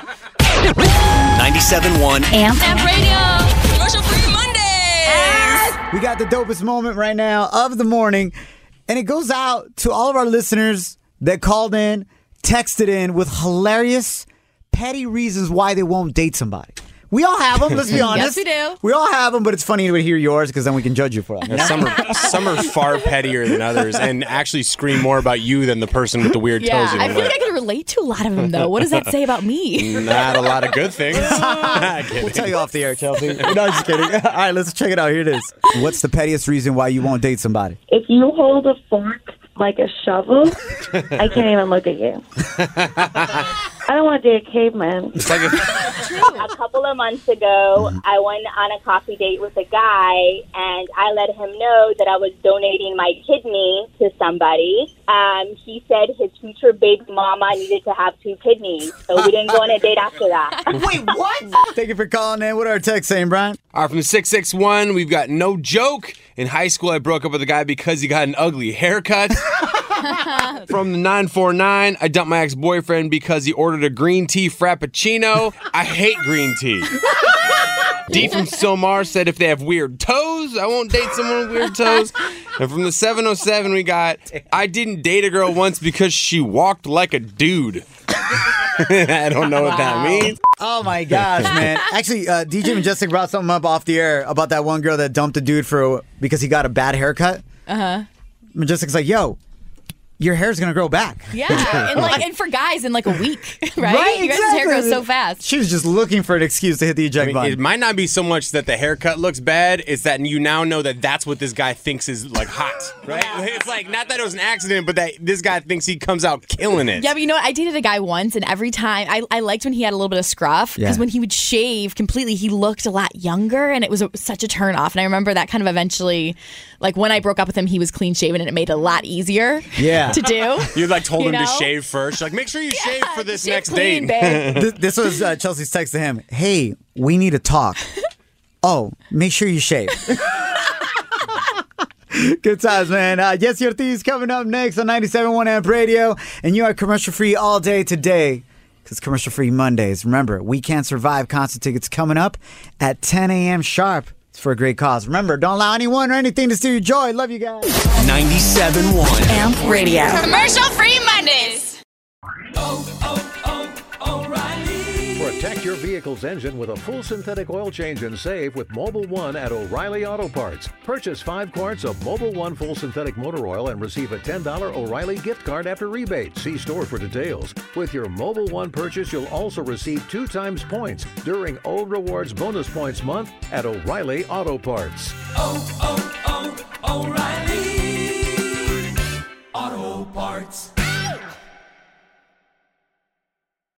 ninety-seven point one Amp. Amp Radio. Commercial free Mondays. We got the dopest moment right now of the morning, and it goes out to all of our listeners that called in, texted in with hilarious, petty reasons why they won't date somebody. We all have them, let's be honest. Yes, we do. We all have them, but it's funny to hear yours because then we can judge you for them. Yeah, some, are, some are far pettier than others and actually scream more about you than the person with the weird Yeah, toes you I don't feel like. like I can relate to a lot of them, though. What does that say about me? Not a lot of good things. We'll tell you off the air, Chelsea. No, just kidding. All right, let's check it out. Here it is. What's the pettiest reason why you won't date somebody? If you hold a fork like a shovel, I can't even look at you. I don't want to date a caveman. It's like a, A couple of months ago, I went on a coffee date with a guy, and I let him know that I was donating my kidney to somebody. Um, he said his future big mama needed to have two kidneys, so we didn't go on a date after that. Wait, what? Thank you for calling in. What are our texts saying, Brian? All right, from the six six one, we've got no joke. In high school, I broke up with a guy because he got an ugly haircut. From the nine four nine, I dumped my ex-boyfriend because he ordered a green tea frappuccino. I hate green tea. D from Silmar said if they have weird toes, I won't date someone with weird toes. And from the seven oh seven, we got, I didn't date a girl once because she walked like a dude. I don't know what that means. Oh my gosh, man! Actually, uh, D J Majestic brought something up off the air about that one girl that dumped a dude for because he got a bad haircut. Uh huh. Majestic's like, "Yo, your hair's gonna grow back." Yeah, and like, and for guys in like a week, right? Right, Your guys' hair exactly. grows so fast. She was just looking for an excuse to hit the I eject mean, button. it might not be so much that the haircut looks bad, it's that you now know that that's what this guy thinks is like hot, right? It's like, not that it was an accident, but that this guy thinks he comes out killing it. Yeah, but you know what? I dated a guy once, and every time I, I liked when he had a little bit of scruff because Yeah. when he would shave completely, he looked a lot younger, and it was a, such a turn off. And I remember that kind of eventually, like when I broke up with him, he was clean shaven, and it made it a lot easier Yeah. to do. You like told You him to know? shave first. You're like, make sure you shave for this shave next clean, date. babe. this, this was uh, Chelsea's text to him. Hey, we need to talk. Oh, make sure you shave. Good times, man. Uh, Yes, Your Thieves coming up next on ninety-seven point one Amp Radio. And you are commercial-free all day today because commercial-free Mondays. Remember, We Can't Survive concert tickets coming up at ten a.m. sharp. It's for a great cause. Remember, don't allow anyone or anything to steal your joy. Love you guys. ninety-seven point one Amp Radio. Commercial free Mondays. Protect your vehicle's engine with a full synthetic oil change and save with Mobile One at O'Reilly Auto Parts. Purchase five quarts of Mobile One full synthetic motor oil and receive a ten dollars O'Reilly gift card after rebate. See store for details. With your Mobile One purchase, you'll also receive two times points during O Rewards Bonus Points Month at O'Reilly Auto Parts. Oh, oh.